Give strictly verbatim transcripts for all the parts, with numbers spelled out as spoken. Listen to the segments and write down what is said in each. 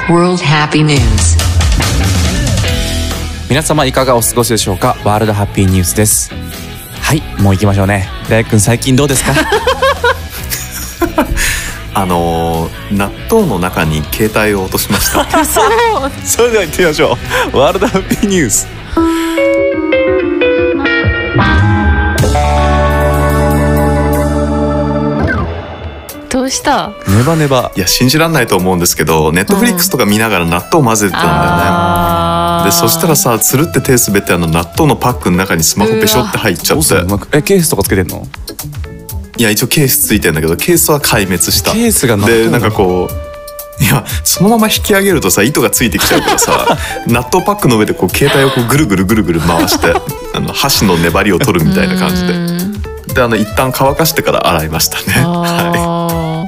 World Happy News。 皆様いかがお過ごしでしょうか。ワールドハッピーニュースです。はい、もう行きましょうね。大工くん最近どうですか？ あのー、納豆の中に携帯を落としました。 そうそれでは行ってみましょう。ワールドハッピーニュース。 どうした？ ネバネバ。 いや信じらんないと思うんですけど、ネットフリックスとか見ながら納豆を混ぜてたんだよね、うん、でそしたらさ、つるって手滑ってあの納豆のパックの中にスマホペショって入っちゃって。 え、ケースとかつけてんの？ いや一応ケースついてんだけど、ケースは壊滅した。 ケースが納豆でなんかこう、いやそのまま引き上げるとさ糸がついてきちゃうからさ納豆パックの上でこう携帯をこうぐるぐるぐるぐる回してあの箸の粘りを取るみたいな感じで、であの一旦乾かしてから洗いましたね。はい、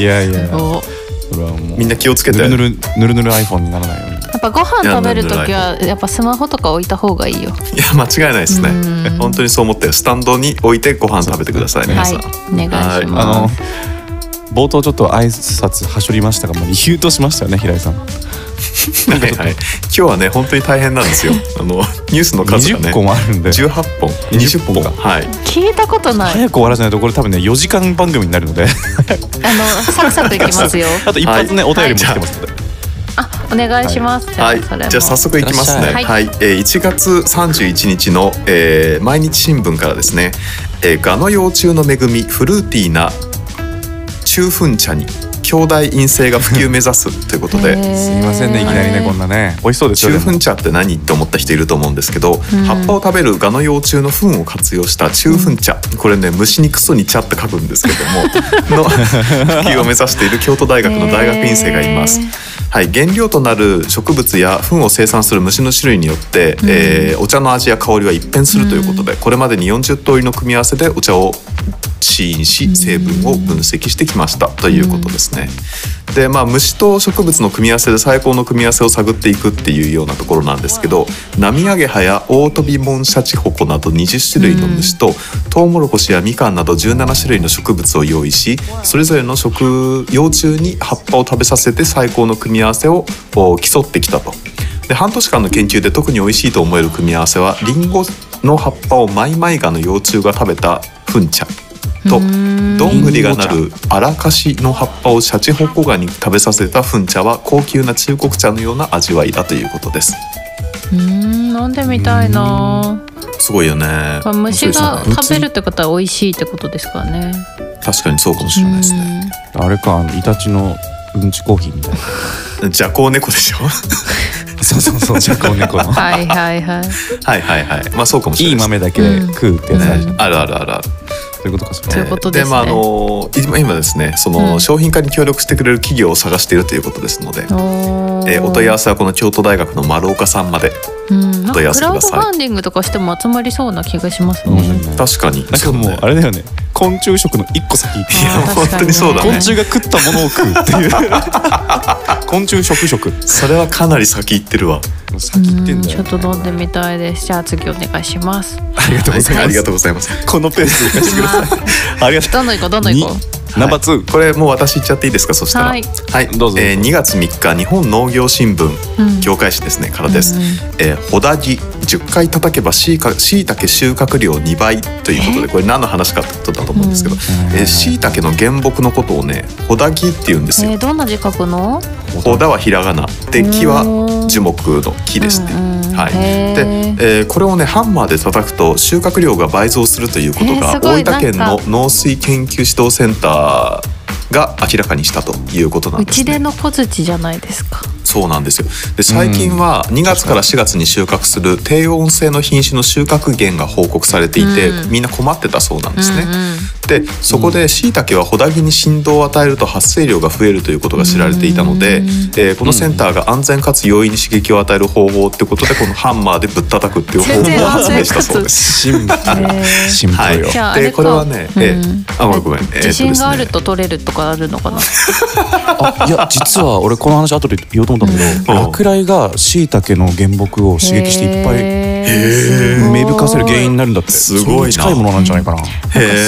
いやいや、それはもうみんな気をつけて、 ぬるぬるぬるぬる iPhone にならないように。 やっぱご飯食べるときはやっぱスマホとか置いた方がいいよ。 いや間違いないですね。本当にそう思ってスタンドに置いてご飯食べてください、皆さん。 はい、お願いします。 あの冒頭ちょっと挨拶はしょりましたが、もう理由としましたよね、平井さん。 はいはい、今日はね本当に大変なんですよ。あのニュースの数がねにじゅっこもあるんでじゅうはっぽんにじゅっぽんか、はい、 聞いたことない。 早く終わらせないとこれ多分ねよじかん番組になるので、あのサクサクいきますよ。 あと一発ね、はい、お便りも来てますので、 あ、お願いします。 はい、じゃあ、じゃあ早速いきますね。 はい、 はい、えー、いちがつさんじゅういちにちの、えー、毎日新聞からですね、えー、ガの幼虫の恵みフルーティーな中粉茶に兄弟陰性が普及目指すということで、 すいませんねいきなりねこんなね美味しそうですよ。 中粉茶って何って思った人いると思うんですけど、うん、葉っぱを食べるガの幼虫の糞を活用した中粉茶、うん、これね虫にクソに茶って書くんですけどもの普及を目指している京都大学の大学院生がいます。はい、原料となる植物や糞を生産する虫の種類によって、うん、えー、お茶の味や香りは一変するということで、うん、これまでによんじゅうとおりの組み合わせでお茶を試飲し成分を分析してきましたということですね。で、まあ、虫と植物の組み合わせで最高の組み合わせを探っていくっていうようなところなんですけど、ナミアゲハやオオトビモンシャチホコなどにじゅっしゅるいの虫とトウモロコシやみかんなどじゅうななしゅるいの植物を用意し、それぞれの植幼虫に葉っぱを食べさせて最高の組み合わせを競ってきたと。で半年間の研究で特に美味しいと思える組み合わせはリンゴの葉っぱをマイマイガの幼虫が食べた糞茶とどんぐりがなるアラカシの葉っぱをシャチホコガに食べさせた糞茶は高級な中国茶のような味わいだということです。 うーん、飲んでみたいな。 すごいよね。 虫が食べるってことは美味しいってことですからね。 確かにそうかもしれないですね。 あれか、イタチのうんちコーヒーみたいな。 ジャコウネコでしょ。 そうそうそう、ジャコウネコの。 はいはいはい。 はいはいはい。まあそうかもしれない。 いい豆だけ食うってやつあるじゃん。 あるあるあるある。 そういうことか。 そういうことですね。 で、まああの今ですね、その商品化に協力してくれる企業を探しているということですので、えー、お問い合わせはこの京都大学の丸岡さんまでお問い合わせください。クラウドファンディングとかしても集まりそうな気がしますね。 確かに。 なんかもうあれだよね。昆虫食の一個先。いや本当にそうだね。 昆虫が食ったものを食うっていう。昆虫食食。 それはかなり先行ってるわ。 先行ってんだよ、ね。 ちょっと飲んでみたいです。じゃあ次お願いします。 ありがとうございます。 ありがとうございます。 このペースで行かせてください。ありがとう。 どんどん行こうどんどん行こう。 ナンバーツー、 これもう私言っちゃっていいですか。そしたらはい、 はい、どうぞ。えー、にがつみっか日本農業新聞、うん、業界誌ですねからです。うん、えー、ホダギじゅっかい叩けばしいたけ収穫量にばいということで、これ何の話かってことだと思うんですけど、しいたけの原木のことをねホダギって言うんですよ。 えー、どんな字書くの？ ホダはひらがなで木は樹木の木ですね。はい、で、えー、これをねハンマーで叩くと収穫量が倍増するということが、えー、大分県の農水研究指導センターが明らかにしたということなんですね。 うちでの小槌じゃないですか。 そうなんですよ。で最近はにがつからしがつに収穫する低温性の品種の収穫減が報告されていて、うん、みんな困ってたそうなんですね。うんうん、でそこでしいたけはホダギに振動を与えると発生量が増えるということが知られていたので、うん、えー、このセンターが安全かつ容易に刺激を与える方法ってことでこのハンマーでぶったたくっていう方法を発明したそうです。 シンプル。シンプルよ。 はい、でこれはね、うん、えー、あごめんごめん、 自信があると取れるとかあるのかな。 あ、いや実は俺この話後で言おうと思ったんだけど、落雷がしいたけの原木を刺激していっぱい芽吹かせる原因になるんだって。すごいな。近いものなんじゃないかな。 寿司屋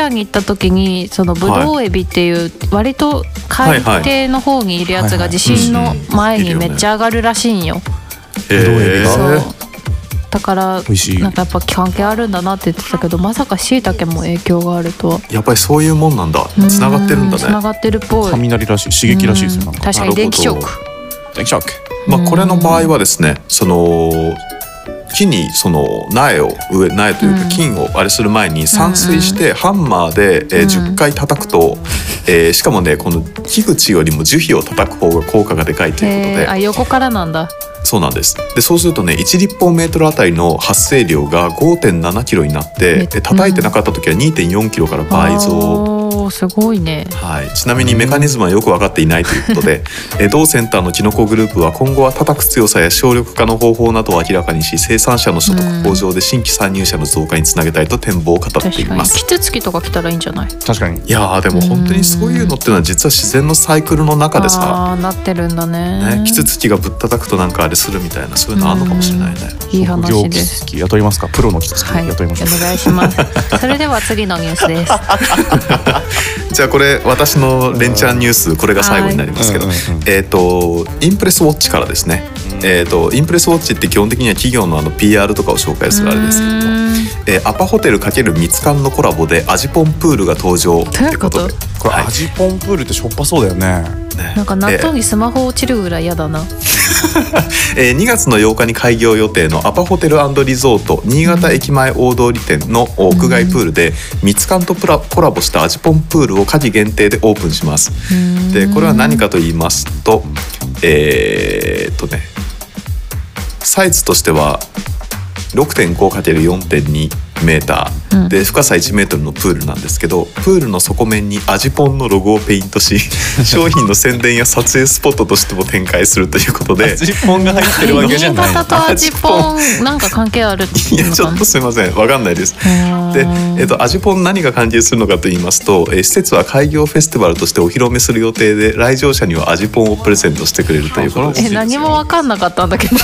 アに行った時にそのブドウエビっていう割と海底の方にいるやつが地震の前にめっちゃ上がるらしいんよ。 ブドウエビがそうだから美味しい。 なんかやっぱ関係あるんだなって言ってたけど、まさか椎茸も影響があるとは。 やっぱりそういうもんなんだ。つながってるんだね。 つながってるっぽい。 雷らしい、刺激らしいですよ。なんか確かに電気ショック。 電気ショック。 まあこれの場合はですね、その木にその苗を植え苗というか菌をあれする前に散水してハンマーでえーじゅっかい叩くと、えーしかもねこの木口よりも樹皮を叩く方が効果がでかいということで、 あ、横からなんだ。そうなんです。でそうするとねいち立方メートルあたりの発生量が ごてんななキロになって叩いてなかった時は にてんよんキロから倍増。 すごいね。 はい、ちなみにメカニズムはよく分かっていないということでえ同センターのキノコグループは今後は叩く強さや省力化の方法などを明らかにし、生産者の所得向上で新規参入者の増加につなげたいと展望を語っています。 キツツキとか来たらいいんじゃない？ 確かに。 いやーでも本当にそういうのってのは実は自然のサイクルの中でさ、 あなってるんだね。 ね、キツツキがぶったたくとなんかあれするみたいな、そういうのあるのかもしれないね。 いい話です。 雇いますか？プロのキツツキ雇いましょう。 はい、お願いします。それでは次のニュースです。 じゃあこれ私の連チャンニュース、これが最後になりますけど、えっとインプレスウォッチからですね。えっとインプレスウォッチって基本的には企業のあの ピーアール とかを紹介するあれですけども、えー、アパホテル×ミツカンのコラボでアジポンプールが登場ということで、 これアジポンプールってしょっぱそうだよね。 なんか納豆にスマホ落ちるぐらい嫌だな。 えー、にがつのようかに開業予定のアパホテル&リゾート新潟駅前大通店の屋外プールでミツカンとプラコラボしたアジポンプールを夏季限定でオープンします。でこれは何かと言いますと、えー、っとねサイズとしては ろくてんごかけるよんてんにメーターで深さいちメートルのプールなんですけど、プールの底面にアジポンのロゴをペイントし商品の宣伝や撮影スポットとしても展開するということで、 アジポンが入ってるわけじゃない。 新潟とアジポンなんか関係あるっていやちょっとすいませんわかんないです。で、えっと、アジポン何が関係するのかと言いますと、えー、施設は開業フェスティバルとしてお披露目する予定で、来場者にはアジポンをプレゼントしてくれるということです。 え何も分かんなかったんだけど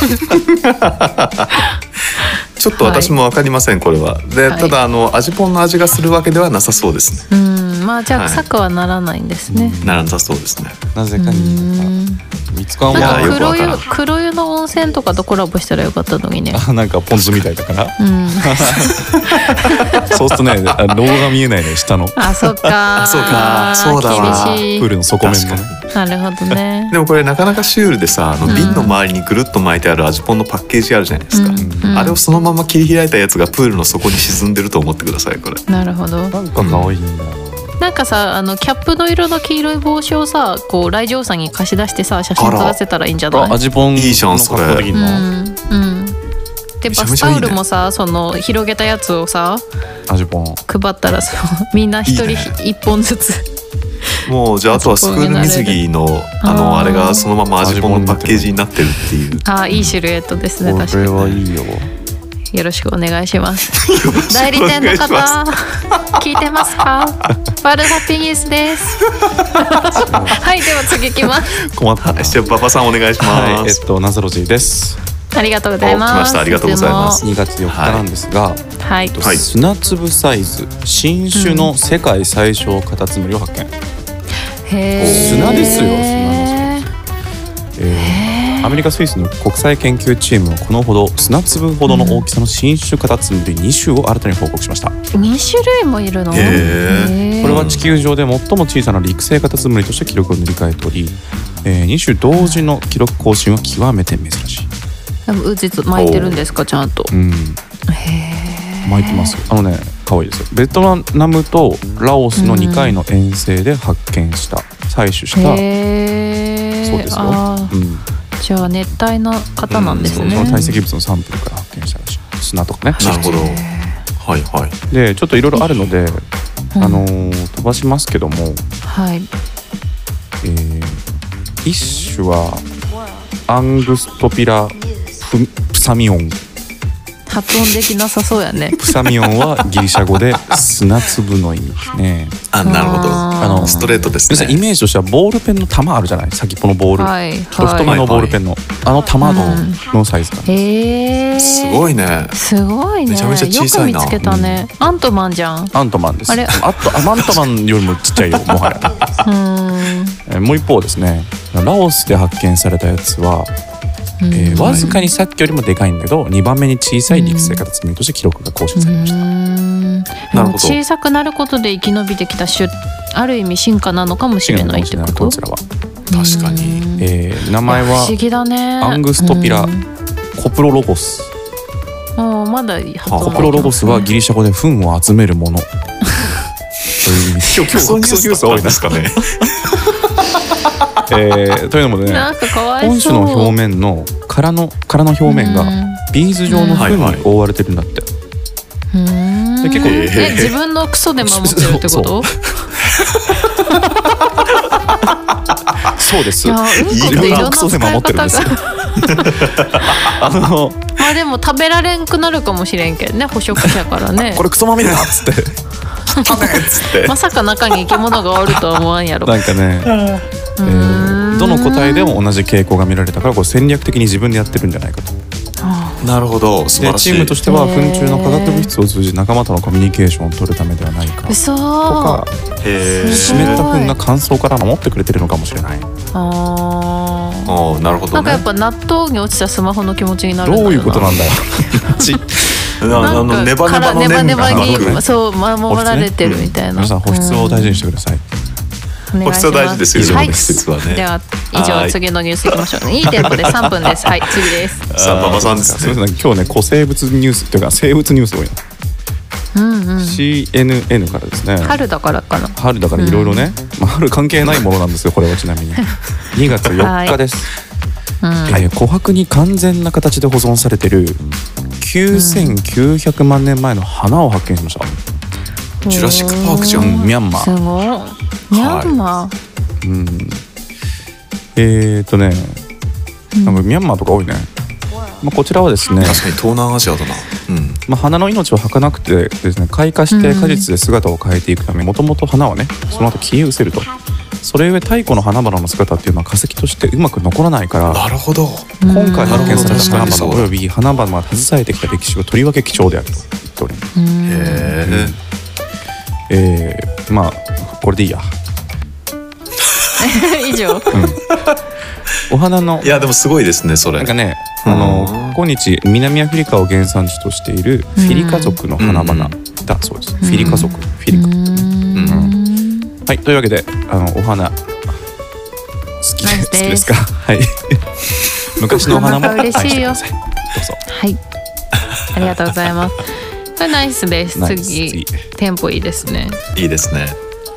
ちょっと私も分かりません、はい、これはで、はい、ただあのアジポンの味がするわけではなさそうですね。 うんまあじゃあ臭くはならないんですね、 はい、ならなさそうですね。 なぜかにミツカンは黒湯黒湯の温泉とかとコラボしたらよかったのにね。 あなんかポン酢みたいだから、うん、そうするとねロゴが見えないね下の。 あそうかそうかそうだわ、 厳しいプールの底面のね。 なるほどね。 でもこれなかなかシュールでさ、あの瓶の周りにぐるっと巻いてあるアジポンのパッケージあるじゃないですか、うんうん、あれをそのまま切り開いたやつがプールの底に沈んでると思ってくださいこれ。 なるほど。 なんか可愛いんだよ、 うん、なんかさあのキャップの色の黄色い帽子をさこう来場者に貸し出してさ写真撮らせたらいいんじゃない？ アジポンいいじゃんそれ。 うん、うんでバスタオルもさその広げたやつをさアジポン配ったらそうみんな一人一本ずつもうじゃああとはスクール水着のあのあれがそのままアジポンのパッケージになってるっていう。 あいいシルエットですね。確かにこれはいいよ。 よろしくお願いします。代理店の方聞いてますか？ワールドハッピーニュースです。はいでは次いきます。 困ったな。 じゃあ馬場さんお願いします。 はい、えっとナザロジーです。 ありがとうございます。 来ましたありがとうございます。 にがつよっかなんですが、 はい、 はい、砂粒サイズ新種の世界最小カタツムリを発見。 へ砂ですよ砂のサイズ。えー、アメリカスイスの国際研究チームはこのほど砂粒ほどの大きさの新種カタツムリに種を新たに報告しました。 に種類もいるの？ へー。 これは地球上で最も小さな陸生カタツムリとして記録を塗り替えており、えー、に種同時の記録更新は極めて珍しい。 うち巻いてるんですかちゃんと。 うん、へ巻いてますよ。あのね可愛いですよ。ベトナムとラオスのにかいの遠征で発見した採取したそうですよ。うん、 じゃあ熱帯の方なんですね。 うん、その堆積物のサンプルから発見したらしい。砂とかね。 なるほど。はいはい。 でちょっといろいろあるので、うん、あのー、飛ばしますけども、 はい。 えー、一種はアングストピラプサミオン発音できなさそうやね。 プサミオンはギリシャ語で砂粒の意味ですね。 あ、なるほど。 ああのストレートです皆さんイね。 メージとしてはボールペンの玉あるじゃない、先っぽのボール、 はい太めのボールペンの、あの玉の,、のサイズか、 へえ。 すごいね。 すごいね。 めちゃめちゃ小さいなよく見つけたね。アントマンじゃん。 アントマンです。 あれあとアマントマンよりもちっちゃいよもはや。 うん。 えーもう一方ですね、ラオスで発見されたやつは、えーわずかにさっきよりもでかいんだけどにばんめに小さい陸生カタツムリとして記録が更新されました。 うんなるほど小さくなることで生き延びてきた種、ある意味進化なのかもしれないってこと。 こちらは、 確かに。 えー名前不は思議だね。 アングストピラうんコプロロゴス。 もうまだ発音コプロロゴスはギリシャ語で糞を集めるものという意味です。 今日クソニュース多いですかね。 えーというのもね、 なんかかわいそう。 本種の表面の殻の殻の表面がうんビーズ状の糞に覆われてるんだって。 うんで結構え自分のクソで守ってるってこと？ そうです。 いやうんこっていろんな使い方があのまあでも食べられんくなるかもしれんけどね、捕食者からね。 これクソまみれだっつって食べっつって。 まさか中に生き物がおるとは思わんやろ。 なんかね、えーどの個体でも同じ傾向が見られたからこれ戦略的に自分でやってるんじゃないかと。 なるほど、素晴らしい。 でチームとしては糞虫の化学物質を通じ仲間とのコミュニケーションを取るためではないかと嘘か、 へ湿った糞が乾燥から守ってくれてるのかもしれない。 あーああ、なるほどね。 なんかやっぱ納豆に落ちたスマホの気持ちになるんだよな。 どういうことなんだよ。 あなんかのネバネバのネバネバ粘がにそう守られてるみたいな。 皆さん保湿を大事にしてください。 お願いします。 保湿は大事ですよ、 はい保湿はね。 では以上次のニュースいきましょう。いいテンポでさんぷんです。はい、次です。 さあ馬場さんですね。 すみません、今日ね古生物ニュースっていうか生物ニュース多いな。 うんうん。 シーエヌエヌ からですね。 春だからかな。 春だからいろいろね、まあ、春関係ないものなんですよこれはちなみににがつよっかです、 うんえー琥珀に完全な形で保存されてるきゅうせんきゅうひゃくまんねんまえの花を発見しました。 ジュラシックパークじゃん。 うんミャンマすー。 ごい。ミャンマー。 うん、えーっとねなんかミャンマーとか多いね、まあ、こちらはですね、 確かに東南アジアだな。うん。 まあ、花の命を儚くてですね開花して果実で姿を変えていくためもともと花はねその後消え失せると。それゆえ太古の花々の姿っていうのは化石としてうまく残らないからなるほど。 今回発見された花なるほど 々および花々が携えてきた歴史はとりわけ貴重であると言っております。 へえ。 えー、まあこれでいいや。 以上。 お花のいやでもすごいですねそれ。 なんかね、 うんあの今日南アフリカを原産地としているフィリカ族の花々だそうです。フィリカ族、フィリカ。はい、というわけであのお花好きナイスです好きですか。はい。昔のお花も愛嬉しいよしてください。どうぞ。 はい。ありがとうございます。これナイスです。 ナイス次次テンポいいですね。 いいですね。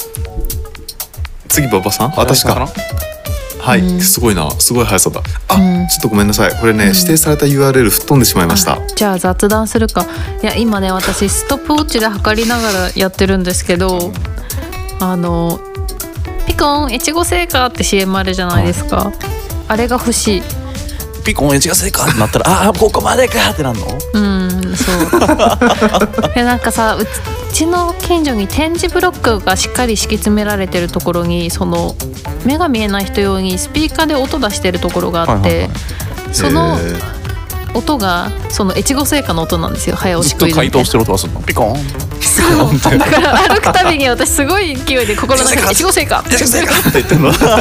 次馬場さん。私かなか。はい、 うんすごいな、すごい速さだ。あ、 うんちょっとごめんなさい。これね、指定された ユーアールエル 吹っ飛んでしまいました。 あじゃあ雑談するか。いや今ね私ストップウォッチで測りながらやってるんですけど、あのピコン越後製菓って シーエム あるじゃないですか。あれが欲しい。 ピコンエチが正かってなったらああここまでかってなんの。 うんそうでなんかさうちうちの近所に点字ブロックがしっかり敷き詰められてるところにその目が見えない人用にスピーカーで音出してるところがあって、 はいはいはいそのへー音がその越後製菓の音なんですよ。早押しずっとクイズみたいな回答してる音はするの。ピコン。 そうだから歩くたびに私すごい勢いで心の中で越後製菓越後製菓って言ってんの。 そう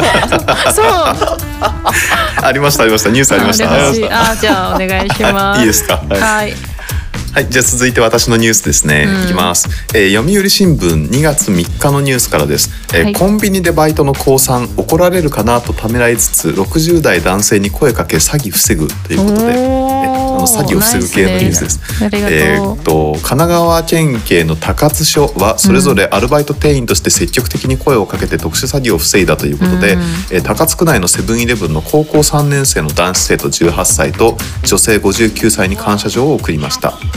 ありましたありました。ニュースありました。 あれ欲しい。あじゃあお願いします。 いいですか。 はい。 はい、じゃあ続いて私のニュースですね、 うんいきます、えー、読売新聞にがつみっかのニュースからです、えーはいコンビニでバイトの高さん怒られるかなとためらいつつろくじゅう代男性に声かけ詐欺防ぐということでおーえあの詐欺を防ぐ系のニュースです。 ナイスねありがとうえーっと神奈川県警の高津署はそれぞれアルバイト店員として積極的に声をかけて特殊詐欺を防いだということで、 うんえー高津区内のセブンイレブンの高校さんねん生の男子生徒じゅうはっさいと女性ごじゅうきゅうさいに感謝状を送りました。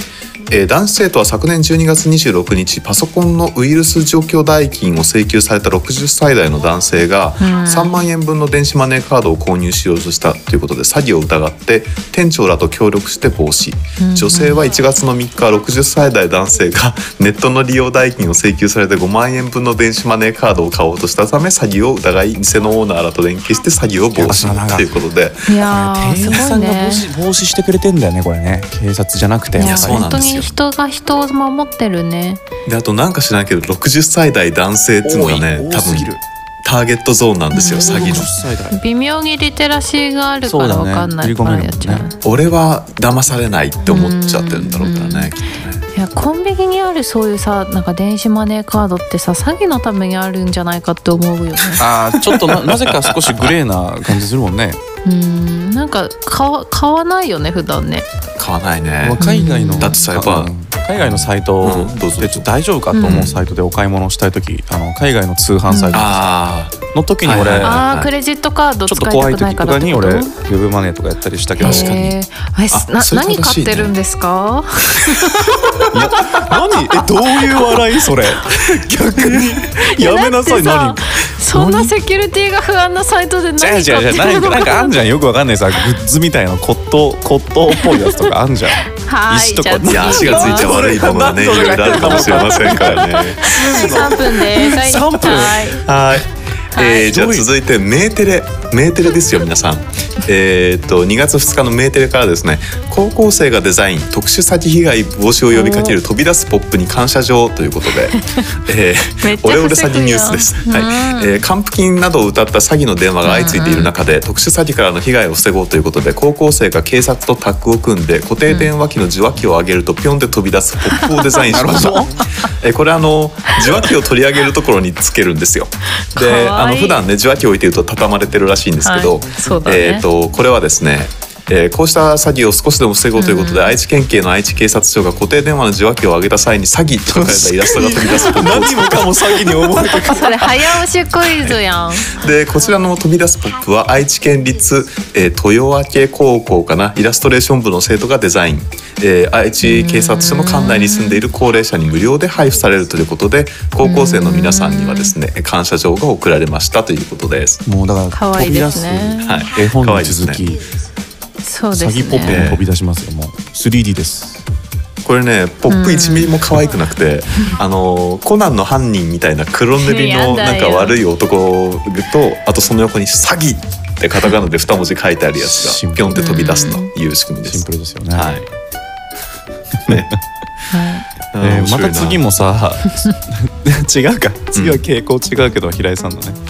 えー、男子生徒は昨年じゅうにがつにじゅうろくにちパソコンのウイルス除去代金を請求されたろくじゅっさい代の男性がさんまんえんぶんの電子マネーカードを購入しようとしたということで詐欺を疑って店長らと協力して防止。女性はいちがつのみっかろくじゅっさい代男性がネットの利用代金を請求されてごまんえんぶんの電子マネーカードを買おうとしたため詐欺を疑い店のオーナーらと連携して詐欺を防止ということで、 いやー店員さんが防止、防止してくれてんだよねこれね。警察じゃなくて。 いやそうなんですよ。 本当に人が人を守ってるね。 であとなんか知らないけどろくじゅっさい代男性っていうのがね多分ターゲットゾーンなんですよ、うん、詐欺の。 微妙にリテラシーがあるから分かんないからやっちゃう。 俺は騙されないって思っちゃってるんだろうからね、きっとね。 いやコンビニにあるそういうさなんか電子マネーカードってさ詐欺のためにあるんじゃないかって思うよね。 あーちょっと な, なぜか少しグレーな感じするもんね。 うんなんか買わ、買わないよね普段ね。 買わないね。 海外のだってさやっぱ海外のサイトでちょっと大丈夫かと思うサイトでお買い物したいとき、うん、あの海外の通販サイトの時に俺、 ああクレジットカード使いたくないからってこと。 ちょっと怖い時とかに俺ウェブマネーとかやったりしたけど。 確かに。 あな何買ってるんですか？ いや何えどういう笑いそれ逆にやめなさい。何そんなセキュリティが不安なサイトで何買ってるのか。 なんかあんじゃんよくわかんないさグッズみたいなコットコットっぽいやつとかあんじゃん。 はい石とかいや足がついちゃ悪いものがねいろいろあるかもしれませんからね。 さんぷんです。 さんぷんはい。えー、じゃあ続いてメーテレメーテレですよ皆さん。えー、っとにがつふつかのメーテレからですね、高校生がデザイン特殊詐欺被害防止を呼びかける飛び出すポップに感謝状ということで、えー、オレオレ詐欺ニュースです、はいえー、還付金などを謳った詐欺の電話が相次いでいる中で、特殊詐欺からの被害を防ごうということで高校生が警察とタッグを組んで固定電話機の受話器を上げるとピョンで飛び出すポップをデザインしました。えー、これあの受話器を取り上げるところにつけるんですよ。であの普段ね受話器を置いてると畳まれてるらしいんですけど、はいそうだね、えー、とこれはですね、えー、こうした詐欺を少しでも防ごうということで、うん、愛知県警の愛知警察署が固定電話の受話器を上げた際に詐欺って書かれたイラストが飛び出すポップを何もかも詐欺に思えてくる。 それ早押しクイズやん。 でこちらの飛び出すポップは愛知県立、えー、豊明高校かなイラストレーション部の生徒がデザイン、えー、愛知警察署の管内に住んでいる高齢者に無料で配布されるということで、高校生の皆さんにはですね感謝状が贈られましたということです。 もうだから可愛いですね。 はい、絵本の続き、 そうですね、 詐欺ポップも飛び出しますよ。もう スリーディー です。 これねポップいちミリも可愛くなくて、あのコナンの犯人みたいな黒塗りのなんか悪い男と、あとその横に詐欺ってカタカナでに文字書いてあるやつがピョンって飛び出すという仕組みです。 シンプルですよね。 はいねえー、また次もさ違うか次は傾向違うけど、うん、平井さんのね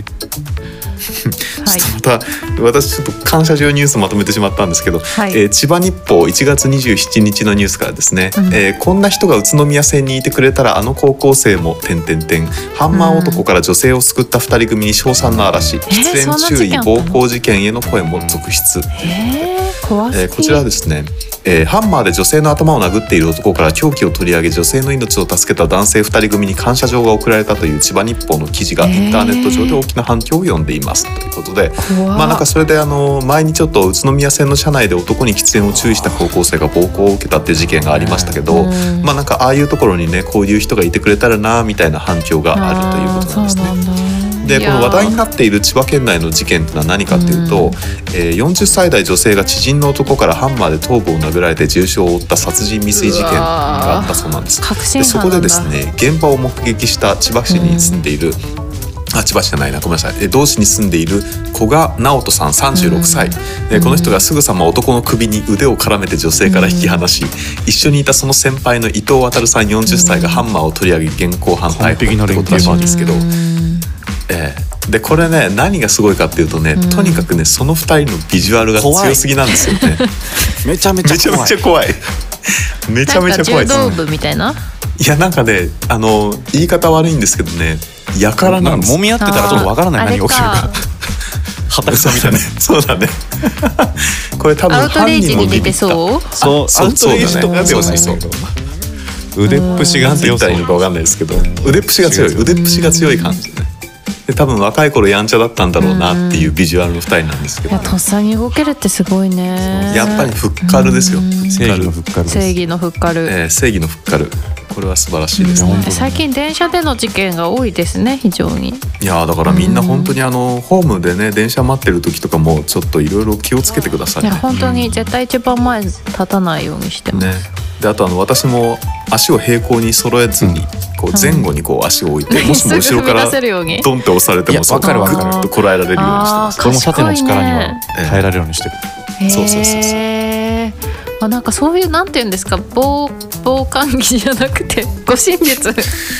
はい、また私ちょっと感謝状ニュースまとめてしまったんですけど、はいえー、千葉日報いちがつにじゅうしちにちのニュースからですね、うんえー、こんな人が宇都宮線にいてくれたらあの高校生も点々点ハンマー男から女性を救ったふたり組に称賛の嵐、うん、喫煙注意暴行事件への声も続出。 えー、怖すぎ。 えー、こちらはですねえー、ハンマーで女性の頭を殴っている男から凶器を取り上げ女性の命を助けた男性ふたり組に感謝状が贈られたという千葉日報の記事がインターネット上で大きな反響を呼んでいますということで、まあなんかそれであの前にちょっと宇都宮線の車内で男に喫煙を注意した高校生が暴行を受けたっていう事件がありましたけど、まあなんかああいうところにねこういう人がいてくれたらなみたいな反響があるということなんですね。でこの話題になっている千葉県内の事件というのは何かっていうと、うんえー、よんじゅっさい代女性が知人の男からハンマーで頭部を殴られて重傷を負った殺人未遂事件があったそうなんです。でそこでですね現場を目撃した千葉市に住んでいる、うんあ千葉市じゃないなごめんなさい同市に住んでいる古賀直人さんさんじゅうろくさい、うん、この人がすぐさま男の首に腕を絡めて女性から引き離し、うん、一緒にいたその先輩の伊藤航さんよんじゅっさいがハンマーを取り上げ現行犯逮捕ってことらしいんですけど、えー、でこれね何がすごいかっていうとね、うん、とにかくねそのふたりのビジュアルが強すぎなんですよね。 めちゃめちゃ怖いめちゃめちゃ怖いめちゃめちゃ怖いです、ね、 柔道部みたいな。 いやなんかねあの言い方悪いんですけどねやからなんです。 揉み合ってたらちょっとわからない何が起きるか。 畑さんみたいな。そうだね。これ多分アウトレイジに出てそう。 そうアウトレイジとかではないそう。腕っぷしが強いのかわかんないですけど、腕っぷしが強い腕っぷしが強い感じね。 で多分若い頃やんちゃだったんだろうなっていうビジュアルのふたりなんですけど、 いやとっさに動けるってすごいね。 やっぱりフッカルですよ。 正義のフッカルです。 正義のフッカル、 えー、正義のフッカル、これは素晴らしいですね。 最近電車での事件が多いですね、非常に。 いやだからみんな本当にあのホームでね電車待ってる時とかもちょっといろいろ気をつけてくださいね。 いや本当に絶対一番前立たないようにしてます、 ね、であとあの私も足を平行に揃えずに、こう前後にこう足を置いて、もしも後ろからドンって押されても分かる分かるグッとこらえられるようにしてます。 これも縦の力には耐えられるようにしてる。 そうそうそうそう。 あ、なんかそういうなんていうんですか、防防寒着じゃなくて護身術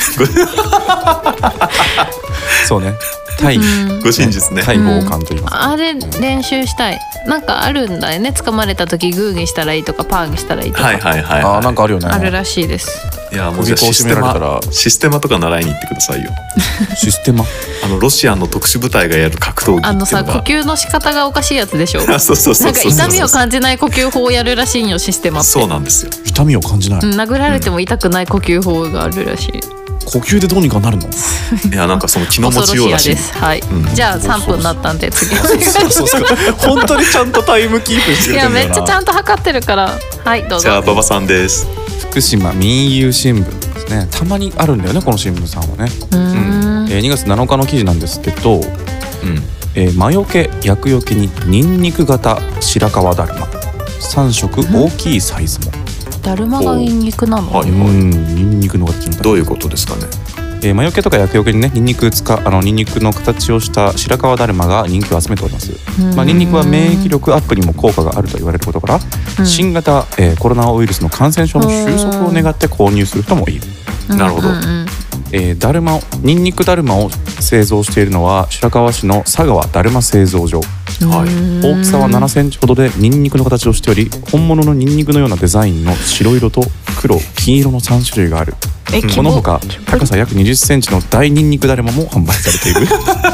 そうね、対護身術ね、 対防寒と言います、 あれ練習したい。なんかあるんだよね、掴まれた時グーにしたらいいとかパーにしたらいいとか。 はいはいはい、はい、 あ、なんかあるよね。 あるらしいです。 いやもうじゃあシステマシステマとか習いに行ってくださいよ。 システマあのロシアの特殊部隊がやる格闘技っていうのが、 あのさ、呼吸の仕方がおかしいやつでしょ。 あ、そうそうそうそうそう、 なんか痛みを感じない呼吸法をやるらしいんよ、システマって。 そうなんですよ。 痛みを感じない、 うん、殴られても痛くない呼吸法があるらしい、うん、 呼吸でどうにかなるの？ いやなんかその気の持ちようらしい。 恐ろしいです。はい、うん、じゃあさんぷんになったんで次。 そうそうそう本当にちゃんとタイムキープしてるんだよな。 いやめっちゃちゃんと測ってるから。はいどうぞ。 じゃあ馬場さんです。 福島民友新聞ですね。たまにあるんだよねこの新聞さんはね。 うん、 えー、にがつなのかの記事なんですけど、うん、えー、魔除け厄除けにニンニク型白川だるまさん色大きいサイズも。 だるまがニンニクなの？ はいはい、 うん、ニンニクの形の。 どういうことですかね。 えー、魔除けとか厄除けにねニンニク使あのニンニクの形をした白川だるまが人気を集めております。まあ、ニンニクは免疫力アップにも効果があると言われることから、うん、新型、えー、コロナウイルスの感染症の収束を願って購入する人もいる。 なるほど。 えー、だるまをニンニクだるまを製造しているのは白河市の佐川だるま製造所、はい、大きさはななセンチほどでニンニクの形をしており、本物のニンニクのようなデザインの白色と黒金色のさん種類がある。このほか高さ約にじゅっセンチの大ニンニクだるまも販売されている。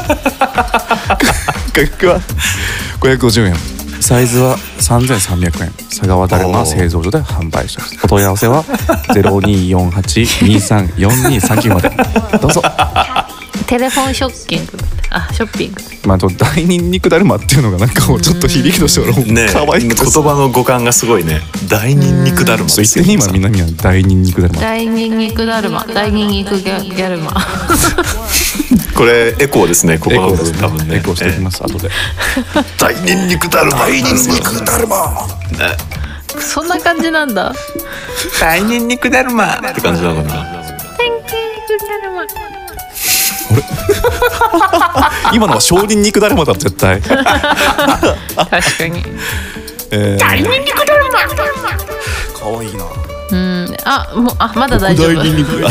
価格はごひゃくごじゅうえん、サイズはさんぜんさんびゃくえん。佐川だるま製造所で販売しています。お問い合わせはゼロにーよんはち にーさんよんにーさんきゅうまでどうぞ。 テレフォンショッキング、あ、ショッピング。 まあ、大ニンニクだるまっていうのがなんかもうちょっと響きとしてはね、 可愛い言葉の語感がすごいね。大ニンニクだるま。 そう言って今みんなには大ニンニクだるま。 大ニンニクだるま、大ニンニクギャギャルマ。 これエコーですね。ここの部分多分ね。 エコーしておきます、えー、後で。 大ニンニクだるま。大ニンニクだるま。ね。 そんな感じなんだ。 大ニンニクだるまって感じなのかな。 大ニンニクだるま。 今のは小ニンニクだるまだ絶対。確かに。えー、大ニンニクだるま。 可愛いな。 うん、あ、もうあまだ大丈夫。 大ニンニク。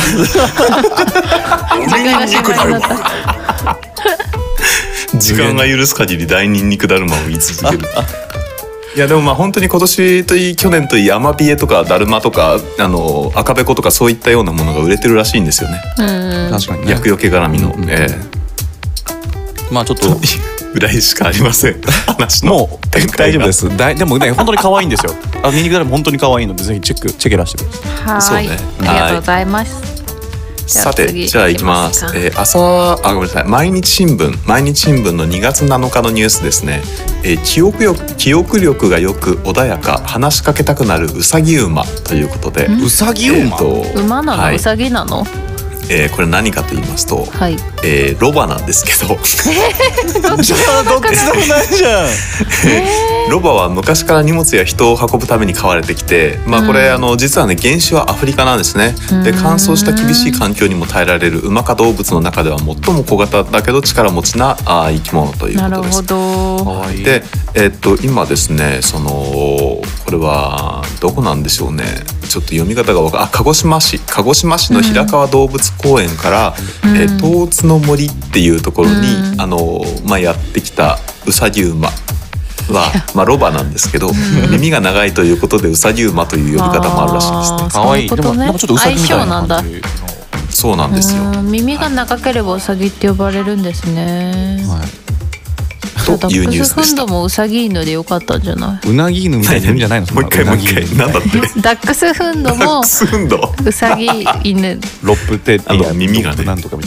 時間が許す限り大ニンニクだるまを言い続ける。いやでもまあ本当に今年といい去年といいアマビエとかだるまとかあの赤べことかそういったようなものが売れてるらしいんですよね。 うん、確かにね。 厄除け絡みの、うんうん、えー、まあちょっとぐらいしかありません。話のもう大丈夫です。だでもね本当に可愛いんですよ。あ、ニンニクだるま本当に可愛いのでぜひチェックチェケラしてください。はい、そうね、ありがとうございます。 さてじゃあ行きます。えー、朝あごめんなさい毎日新聞毎日新聞のにがつなのかのニュースですね。えー、記憶力記憶力がよく穏やか話しかけたくなるうさぎ馬ということで。 うさぎ馬？えー、馬なの、はい、うさぎなの？ えー、これ何かと言いますと、 はい、 えー、ロバなんですけど。 えー、どっちどっちでもないじゃん。 えー、ロバは昔から荷物や人を運ぶために飼われてきて、まあこれ、うん、あの実はね原種はアフリカなんですね。で乾燥した厳しい環境にも耐えられる馬科動物の中では最も小型だけど力持ちなあ生き物ということです。 なるほど。 で、えー、っと今ですねそのこれはどこなんでしょうね。ちょっと読み方がわかあ鹿児島市鹿児島市の平川動物公園から、うんえー、東津の森っていうところに、うんあのまあ、やってきたうさぎ馬は、まあ、ロバなんですけど、うん、耳が長いということでうさぎ馬という呼び方もあるらしいですね。 かわいい。でもなんかちょっとうさぎみたいな感じ。 そうなんですよ。 耳が長ければうさぎって呼ばれるんですね。はいというニュースでした。 ダックスフンドもうさぎ犬でよかったんじゃない？ うなぎ犬みたいな意味じゃないの？ もう一回もう一回なんだって？ ダックスフンドもうさぎ犬。 ロップテあの耳がねなんとかみたいな。うん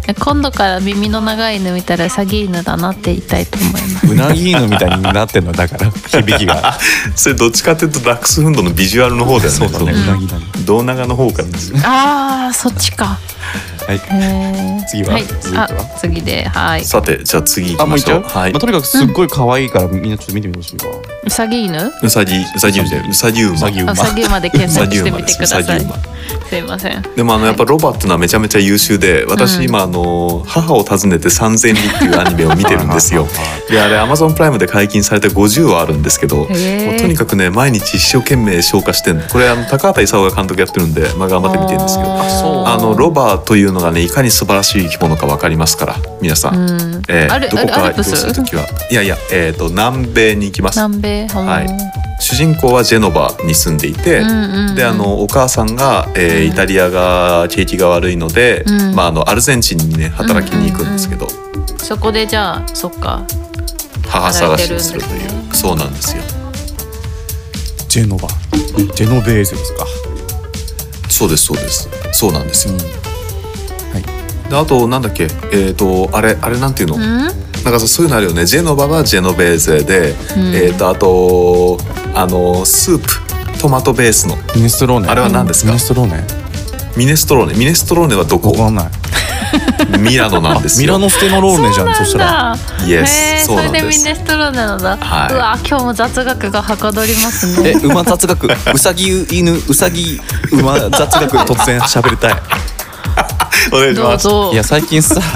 今度から耳の長い犬見たらウサギ犬だなって言いたいと思いますうなぎ犬みたいになってんのだから響きがそれどっちかっていうとダックスフンドのビジュアルの方だよね。 そうだね、うなぎだね。 胴長の方からですよ。 あーそっちか。 はい、 へー次は、 はい、 続いてはあ次ではいさてじゃあ次行きあ、もうましょう。 いっちゃう、 はいまあ、とにかくすっごい可愛いから、みんなちょっと見てみてほしいわ。 ウサギ犬うさぎうさぎ馬でうさぎ馬うさぎ馬あウサギ馬で検索してみてください。 うさぎ馬すいません。 でもあのやっぱロバっていうのはめちゃめちゃ優秀で、私今あの母を訪ねて三千里っていうアニメを見てるんですよ。であれ Amazon プライムで解禁されてごじゅうわあるんですけど、もうへーとにかくね毎日一生懸命消化してんの。これあの高畑勲が監督やってるんで、まあ、頑張って見てるんですけど、 あそうあのロバというのがねいかに素晴らしい生き物か分かりますから皆さん、 うんえーあるどこか移動アルプスするときはいやいや、えー、と南米に行きます。 南米はい主人公はジェノバに住んでいて、 うんうんうん、 であのお母さんが、えー、イタリアが景気が悪いので、 うんまあ、あのアルゼンチンにね働きに行くんですけど、 そこでじゃあそっか母探しをするという、 働いてるんですそうなんですよ。 ジェノバジェノベーゼですか。 そうですそうですそうなんですよ、 うんはい、 であとなんだっけえっ、ー、とあれあれなんていうの、 うんなんかそういうのあるよね。ジェノバはジェノベーゼで、 うんえっ、ー、とあとあのスープトマトベースのミネストローネ。 あれは何ですか？ ミネストローネミネストローネミネストローネはどこ？ わかんない。 ミラノなんですよ。 ミラノステノローネじゃん。そしたらそうなんだ。 イエスへーそうなんですそれでミネストローネなんだ、 はいうわ今日も雑学がはかどりますね。 え、馬雑学うさぎ犬うさぎ馬雑学突然喋りたい。 お願いします。 どうぞ。 いや最近さ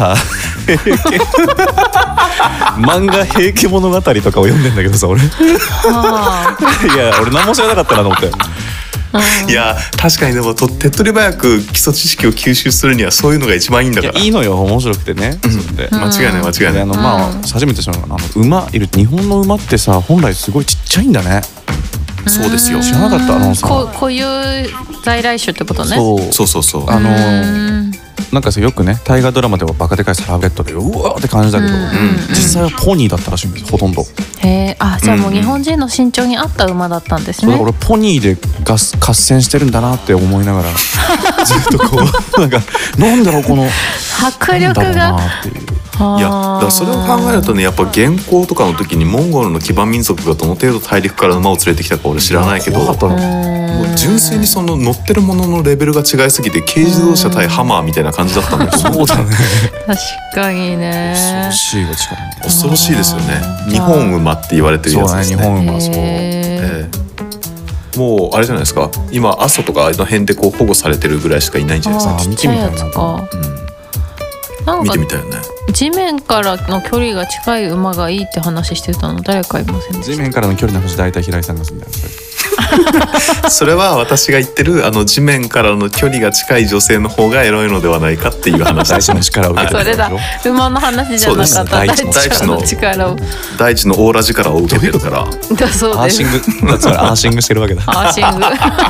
漫画平家物語とかを読んでんだけどさ俺いあや俺何も知らなかったなと思っていや確かにでもと手っ取り早く基礎知識を吸収するにはそういうのが一番いいんだから。 いやいいのよ面白くてね、それで間違いない間違いない、 であのまあ初めて知ったのがあの馬いる日本の馬ってさ本来すごいちっちゃいんだね。 そうですよ。 知らなかったあのさこ固有在来種ってことね。 そうそうそうそうあのうんなんかさよくね大河ドラマではバカでかいサラブレッドでうわーって感じだけど、 うん実際はポニーだったらしいんですほとんど。 へえあじゃあもう日本人の身長に合った馬だったんですね。 そうだから俺ポニーで合合戦してるんだなって思いながらずっとこうなんかなんだろうこの迫力なんだろうがなっていう。 いやだからそれを考えるとねやっぱ元寇とかの時にモンゴルの騎馬民族がどの程度大陸から馬を連れてきたか俺知らないけど、 怖かったの。 もう純粋にその乗ってるもののレベルが違いすぎて軽自動車対ハマーみたいな感じだったんだけどそうだね。 確かにね。 恐ろしいが近い。 恐ろしいですよね。日本馬って言われてるそうだね日やつですね。 本馬そう。 へええもうあれじゃないですか今阿蘇とかあの辺でこう保護されてるぐらいしかいないんじゃないですか。 あーちっちゃいやつか。なん見かてみたいよね。 地面からの距離が近い馬がいいって話してたの誰かいませんでした？ 地面からの距離の話大体平井さんがするんだよ。 それは私が言ってるあの地面からの距離が近い女性の方がエロいのではないかっていう話です大地の力を受けてるそれだ馬の話じゃなかった。 そうです大大地の地の力を大地のオーラ力を受けてるからだそうです。 アーシングだからアーシングしてるわけだ。 アーシング。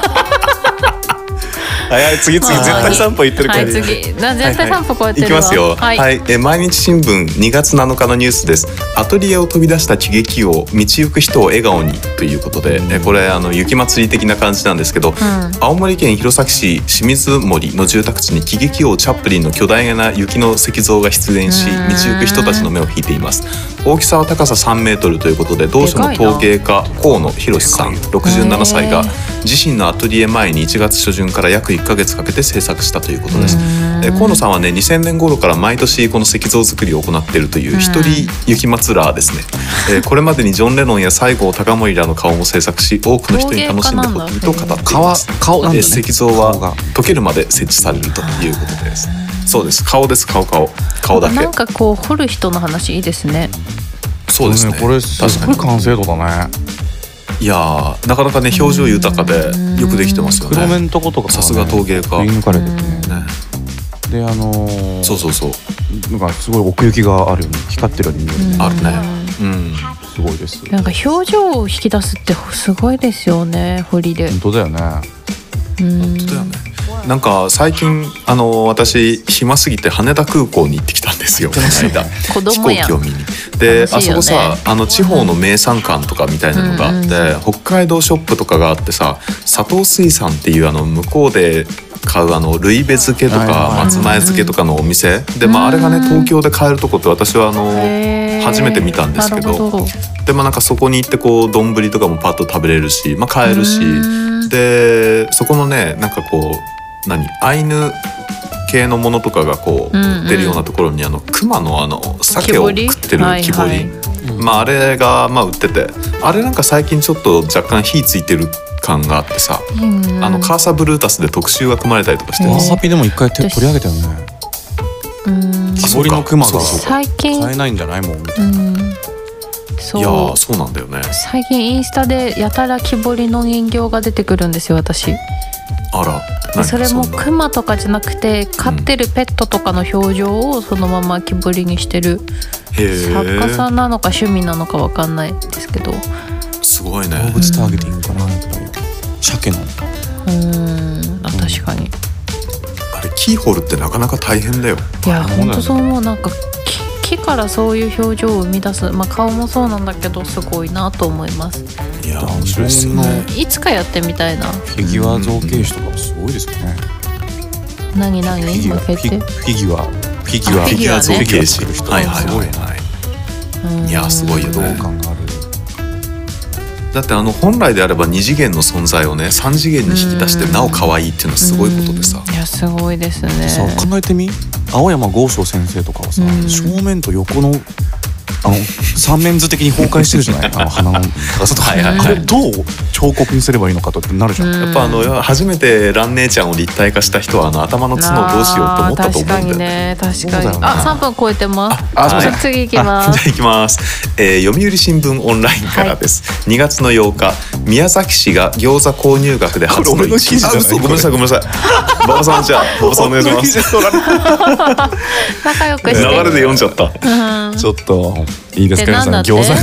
はいはい次次絶対散歩行ってるから。 はい次な絶対散歩こうやってるわ。 いきますよ。 は。 はいい、え毎日新聞にがつなのかのニュースです。アトリエを飛び出した喜劇王、道行く人を笑顔にということで、えこれあの雪祭り的な感じなんですけど、 ん青森県弘前市清水森の住宅地に喜劇王チャップリンの巨大な雪の石像が出現し、道行く人たちの目を引いています。大きさは高ささんメートルということで、同所の陶芸家河野博さんろくじゅうななさいが自身のアトリエ前にいちがつ初旬から約いっかげつかけて制作したということです。え河野さんはねにせんねん頃から毎年この石像作りを行っているという一人雪祭らーですね。えこれまでにジョン・レノンや西郷隆盛らの顔も制作し、多くの人に楽しんでほしいと語っています。 顔なんだね。 え石像は溶けるまで設置されるということです。そうです顔です顔顔顔だけ。 なんかこう掘る人の話いいですね。 そうですね。 これすごい完成度だね。 いやーなかなかね表情豊かでよくできてますよね。 黒目のとことかさすが陶芸家。 振り抜かれててね。 ねであのー、 そうそうそうなんかすごい奥行きがあるよね。光ってるように見えるね。 あるね。うんすごいです。 なんか表情を引き出すってすごいですよね彫りで。 本当だよね。 うん本当だよね。なんか最近あの私暇すぎて羽田空港に行ってきたんですよ。この間子供やん飛行機を見に。で、 楽しいよねあそこさあの地方の名産館とかみたいなのがあって、 うんうん北海道ショップとかがあってさ、佐藤水産っていうあの向こうで買うあのルイベ漬けとか松前漬けとかのお店で、まあ、あれがね東京で買えるとこって私はあの初めて見たんですけど、でまあなんかそこに行ってこう丼とかもパッと食べれるし、まあ、買えるし、でそこのねなんかこう何アイヌ系のものとかがこう売ってるようなところに、あの熊のあの鮭を食ってる木彫り、まああれがまあ売ってて、あれなんか最近ちょっと若干火ついてる感があってさ、あのカーサブルータスで特集が組まれたりとかしてます。 ワサピでも一回取り上げたよね。木彫りの熊が最近買えないんじゃないもんみたいな。 いやそうなんだよね。 最近インスタでやたら木彫りの人形が出てくるんですよ私。 あら。 でそれもクマとかじゃなくて飼ってるペットとかの表情をそのまま木彫りにしてる作家さんなのか趣味なのかわかんないですけど、 すごいね。 動物ターゲティングかなやっぱり鮭の。 うーん確かに、うん、 あれキーホルってなかなか大変だよ。 いや本当そう思う。なんか木からそういう表情を生み出す、まあ、顔もそうなんだけどすごいなと思います。 いや面白いですね。 いつかやってみたいな。 フィギュア造形師とかすごいですよね。 何何フィギュアフィギュアフィギュアフィギュア造形師。 はいはいはいはい。いやすごいよね。 動感がある。 だってあの本来であればに次元の存在をねさん次元に引き出してなお可愛いっていうのはすごいことでさ。 いやすごいですね。 さ考えてみ、青山剛昌先生とかはさ、正面と横のあの三面図的に崩壊してるじゃないあの鼻の高さとか、はいはいはい、あれどう彫刻にすればいいのかとってなるじゃん。 やっぱあの初めて蘭姉ちゃんを立体化した人はあの頭の角をどうしようと思ったと思うんだよね。 確かにね確かに。あさんぷん超えてます。 ああ次行きます。 じゃあ行きます、えー、読売新聞オンラインからです、はい、にがつのようか宮崎市が餃子購入額で初のいちい。あ嘘ごめんなさいごめんなさい馬場さんじゃあ馬場さんお願いします。 仲良くして流れで読んじゃった、 うん、ちょっといいですか皆さん。餃子、うん、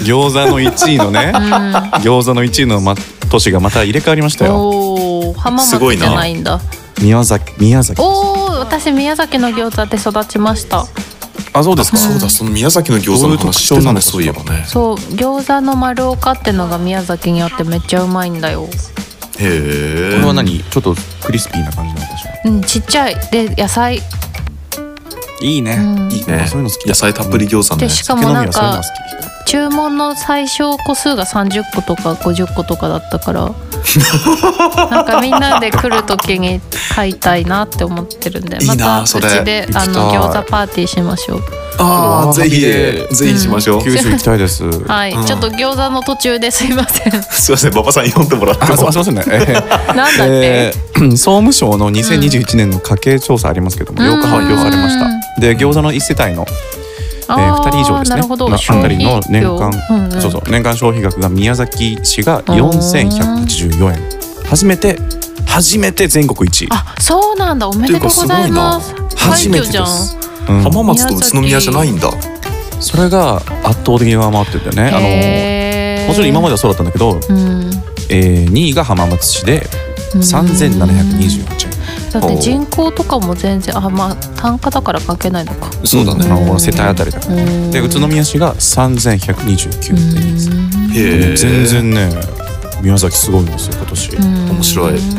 餃子のいちいのね、うん、餃子のいちいの、ま、都市がまた入れ替わりましたよ。 お浜松じゃないんだ。 宮崎宮崎。 おお私宮崎の餃子で育ちました。 あそうですか。 そうだその宮崎の餃子の話してたね。そういえばね。 そう餃子の丸岡ってのが宮崎にあってめっちゃうまいんだよ。 へえ。 これは何ちょっとクリスピーな感じなのかしら。 うんちっちゃいで野菜いいね、うん、いいね。そういうの好き。 野菜たっぷり餃子ね。 でしかもなんか注文の最小個数がさんじゅっことかごじゅっことかだったからなんかみんなで来る時に買いたいなって思ってるんで、 いいなまたうちであの餃子パーティーしましょう。 ああぜひぜひしましょう、うん、 九州行きたいですはい、うん、ちょっと餃子の途中ですいませんすいません馬場さん読んでもらっても。 すいませんね、えー、 なんだって、 えー、総務省のにせんにじゅういちねんの家計調査ありますけども、うん、ようか発表されました。で餃子のいち世帯のえー、ふたり以上ですね。まあ、あたりの年間、うんうん、そうそう年間消費額が宮崎市がよんせんひゃくはちじゅうよえん。初めて初めて全国いちい。 あそうなんだおめでとうございます。 初めてです、 うん、浜松と宇都宮じゃないんだ。 それが圧倒的に上回っててね。あのもちろん今まではそうだったんだけど、うんえー、にいが浜松市でさんぜんななひゃくにじゅうはちえん。 だって人口とかも全然あまあ単価だから関係ないのか。 そうだね、 うん、世帯あたりだから。で宇都宮市がさんぜんひゃくにじゅうきゅうてんにさん。へえ全然ね宮崎すごいんですよ今年。 面白い、うん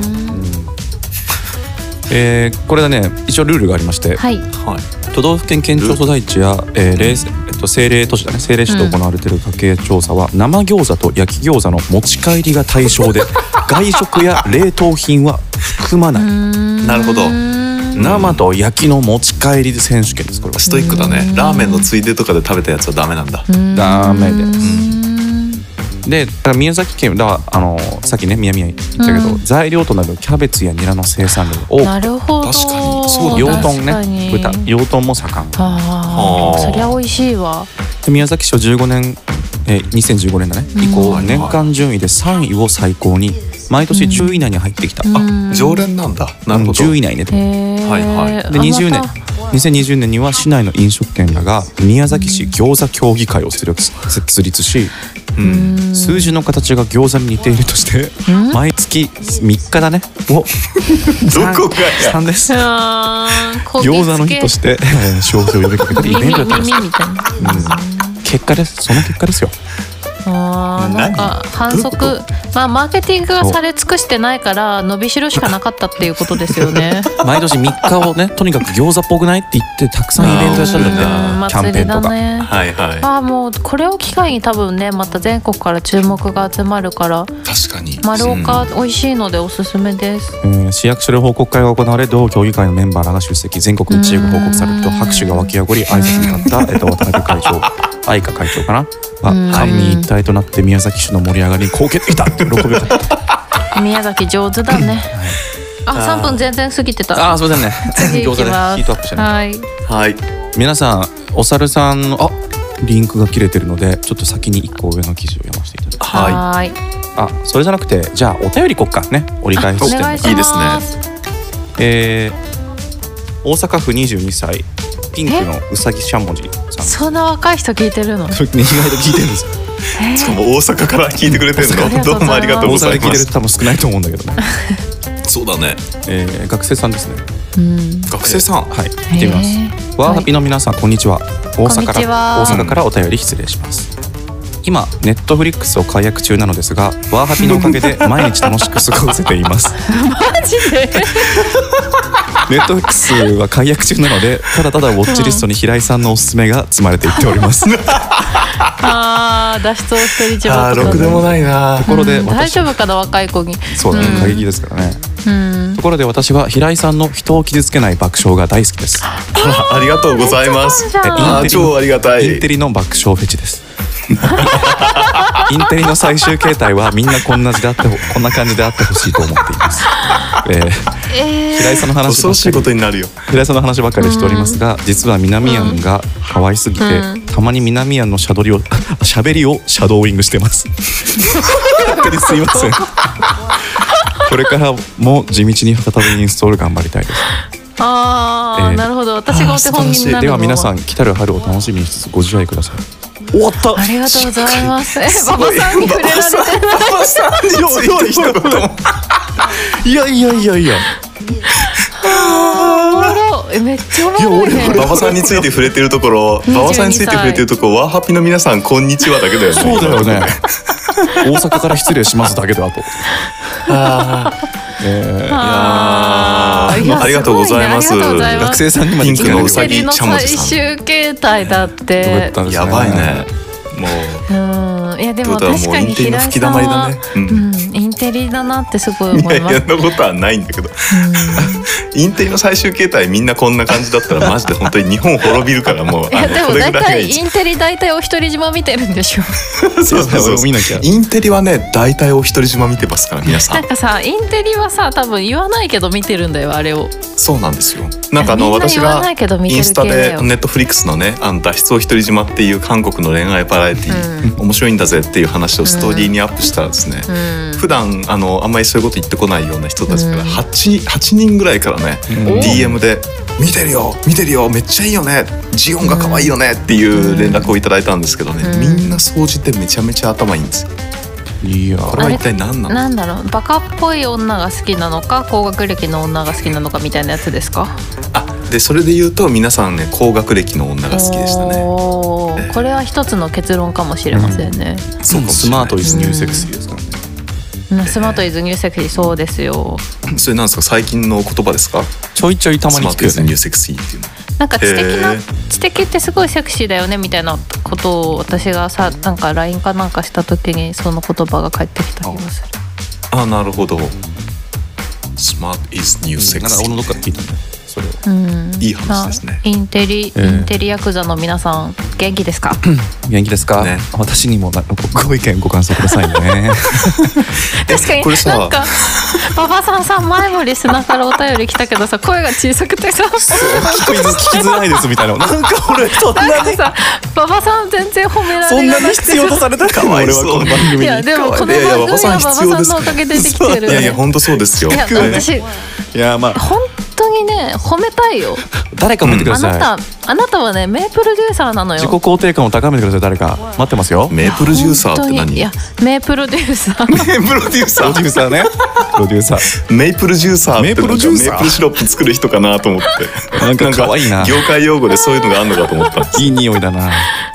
えー、これはね一応ルールがありまして、はい、都道府県県庁所在地や、えー例えっと、政令都市だね政令市で行われている家計調査は、うん、生餃子と焼き餃子の持ち帰りが対象で外食や冷凍品は含まない。 なるほど。 生と焼きの持ち帰りで選手権です。これはストイックだね。ラーメンのついでとかで食べたやつはダメなんだ。 ダメで、うん、でだから宮崎県だからあのさっきね宮宮言ったけど、うん、材料となるキャベツやニラの生産量が多く、 なるほど確かにそうだね。 養豚ね豚養豚も盛ん。 ああそりゃ美味しいわ。 で宮崎市はじゅうごねん、えー、にせんじゅうごねんだね、うん、以降年間順位でさんいを最高に毎年じゅうい以内に入ってきた、 うん、あ常連なんだ。なるほど。 じゅうい以内ね。 はいはい。 でにじゅうねんにせんにじゅうねんには市内の飲食店らが宮崎市餃子協議会を設立し、うん、数字の形が餃子に似ているとして毎月みっかだねをどこがやさんです餃子の日として消費を呼びかけたイベントだったんです。結果です。その結果ですよ。 あーなんか反則、まあマーケティングがされ尽くしてないから伸びしろしかなかったっていうことですよね。 毎年みっかをねとにかく餃子っぽくないって言ってたくさんイベントやったんだってうんキャンペーンとか、 ね、 はいはい。 ああもうこれを機会に多分ねまた全国から注目が集まるから確かに丸岡美味しいのでおすすめです、 えー市役所で報告会が行われ同協議会のメンバーらが出席全国に知恵が報告されると拍手が湧き上がり挨拶に立った、えっと、渡辺会長愛花会長かなが官民一体となって宮崎市の盛り上がりに貢献できたって喜びが宮崎上手だね、はい、あさんぷん全然過ぎてた。 あすいませんね次行きますヒートアップしてね、 はい、 はい。 皆さんお猿さんのあリンクが切れてるのでちょっと先にいっこ上の記事を読ませていただきます。 はい。 はい、 あそれじゃなくてじゃあお便りこっかね折り返ししてお願いします。 いいですね。 えー、大阪府にじゅうにさいピンクのうさぎしゃもじさんそんな若い人聞いてるの？ それね意外と聞いてるんですよしかも大阪から聞いてくれてるのどうもありがとう大ございます阪で聞いてる人多分少ないと思うんだけどね、 そうだね、 えー、学生さんですね。 うん学生さん、 はい見てみます。ワーハピの皆さんこんにちは。大こんに阪からちは大阪からお便り失礼します。今ネットフリックスを解約中なのですがワーハピのおかげで毎日楽しく過ごせていますマジでネットフリックスは解約中なのでただただウォッチリストに平井さんのおすすめが積まれていっておりますあー脱出を一人自あー爆ろくでもないな。 ところでうん、大私丈夫かな若い子に。 そうだね、 うん過激ですからね。 うんところで私は平井さんの人を傷つけない爆笑が大好きです。 あありがとうございます。 めっちゃファンじゃんあー超ありがたい。 インテリの爆笑フェチですインテリの最終形態はみんなこんなであってほこんな感じであってほしいと思っています、えーえー、 平井さんの話恐ろしいことになるよ。 平井さんの話ばっかりしておりますが、実は南アンが可愛すぎて、 うん、 たまに南アンのシャドリを喋りをシャドーイングしてます勝手にすいませんこれからも地道に再びインストール頑張りたいです。 あー、 えーなるほど私がお手本になるのはでは皆さん来たる春を楽しみにしつつご自愛ください。終わったありがとうございますえ馬場さんに触れられてる馬場さんについて一言いやいやいやいやおもろえめっちゃおもろいね馬場さんについて触れてるところ馬場さんについて触れてるところワーハピの皆さんこんにちはだけだよね。 そうだよね大阪から失礼しますだけだとあえーあーいやありがとうございますすごいねありがとうございます学生さんにまでピンクのうさぎインテリの最終形態だってどうやったんですかーやばいね。もううんいやでもってことはもう確かにインテリの平井吹き溜まりさんはだねうんうんインテリだなってすごいいやい思いますやそんなことはないんだけどインテリの最終形態みんなこんな感じだったらマジで本当に日本滅びるからもういやでもこれ大ぐらいがいい体インテリ大体お一人島見てるんでしょそうそうそう見なきゃインテリはね大体お一人島見てますから皆さなんんかさインテリはさ多分言わないけど見てるんだよあれをそうなんですよ。なんかあのみんな私が言わないけど見てるインスタ系だよでネットフリックスのねあの脱出を独り島っていう韓国の恋愛バラエティー、面白いんだぜっていう話をストーリーにアップしたらですね、 うん普段あのあんまりそういうこと言ってこないような人たちからうん 8, 8人ぐらいからね、 うんディーエム で「見てるよ見てるよめっちゃいいよねジオンが可愛いよね」っていう連絡をいただいたんですけどね、 うんみんな総じてめちゃめちゃ頭いいんですよ。 いやこれは一体何なの？ なんだろうバカっぽい女が好きなのか高学歴の女が好きなのかみたいなやつですか？ あでそれで言うと皆さんね高学歴の女が好きでしたね。 おーこれは一つの結論かもしれませんね、 そうかもしれないスマートイズニューセクシーですからね。 うんスマートイズニューセクシーそうですよ。 それなんですか最近の言葉ですか？ ちょいちょいたまスに聞くよねマートイズニュー。セクシーっていうの。 なんか知的なへー知的ってすごいセクシーだよねみたいなことを私がさなんか ライン かなんかした時にその言葉が返ってきた気がする。 あなるほど。Smart is new なんか sexy 俺のどっかで聞いたんだよそれを。 うんいい話ですねまあインテリ、 ええインテリヤクザの皆さん元気ですか？ 元気ですか、 ね私にもなごご意見ご感想くださいね確かにこれさなんか馬場さんさ前もリスナーからお便り来たけどさ声が小さくてさ聞き聞きづらいですみたいな。なんか俺そんなになんかさ馬場さん全然褒められそんなになくて必要とされたかも俺はこの番組に。 いやでもこの番組いやいや馬場さんは馬場さんのおかげでできてるいやいや本当そうですよ。 いや私いやまあ本当にね褒めたいよ。 誰かも言ってください。 あなたあなたはね名プロデューサーなのよ。 自己肯定感を高めてください誰か待ってますよ。 メープルジューサーって何？ 本当にいや名プロデューサーメープルデューサプロデューサーね。プロデューサー。 メープルジューサーってメープルジューサーメープルシロップ作る人かなと思ってなんか可愛いな。 業界用語でそういうのがあるのかと思ったんです。 いい匂いだな。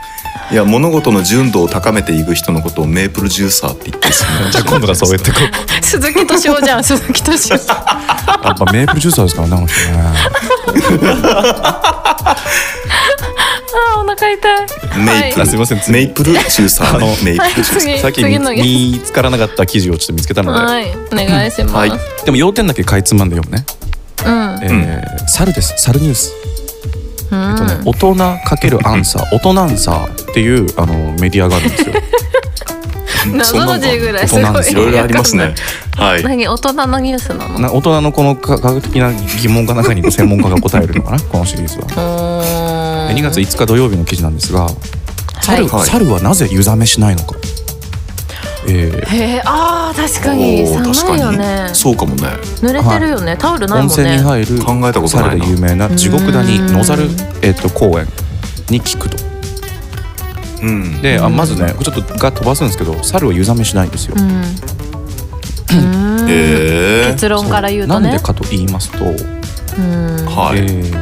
いや物事の純度を高めていく人のことをメープルジューサーって言ってるんですじゃあ今度からそうやってこう鈴木敏夫じゃん鈴木敏夫。 やっぱメープルジューサーですからね、あの人ね。 あーお腹痛い。 メイプル、 あすいませんメイプルジューサー、ね、メイプルジューサー、 次さっき次のゲス見つからなかった記事をちょっと見つけたので、 はいお願いします。 はいでも要点だけかいつまんで読むね。 うんえー猿です。猿ニュース。 うんえっとね、大人×アンサー、大人アンサーっていうあのメディアがあるんですよ。 謎の字ぐらいすごい。 大人いろいろありますね。はい。 何大人のニュースなの？ な大人のこの科学的な疑問が中に専門家が答えるのかな、このシリーズは。 うーんにがついつか土曜日の記事なんですが、猿、 はい猿はなぜ湯冷めしないのか。えーへえあー確かにおー寒いよね。 そうかもね。 濡れてるよね、タオルない温もんね。 泉に入る考えたことないな猿で有名な地獄谷野猿、えっと公園に聞くと。 うん。 で、あまずねちょっとが飛ばすんですけど、猿は湯冷めしないんですよ。 うんうんへえ。 結論から言うなんとね。 でかと言いますと、 うんはい。 えー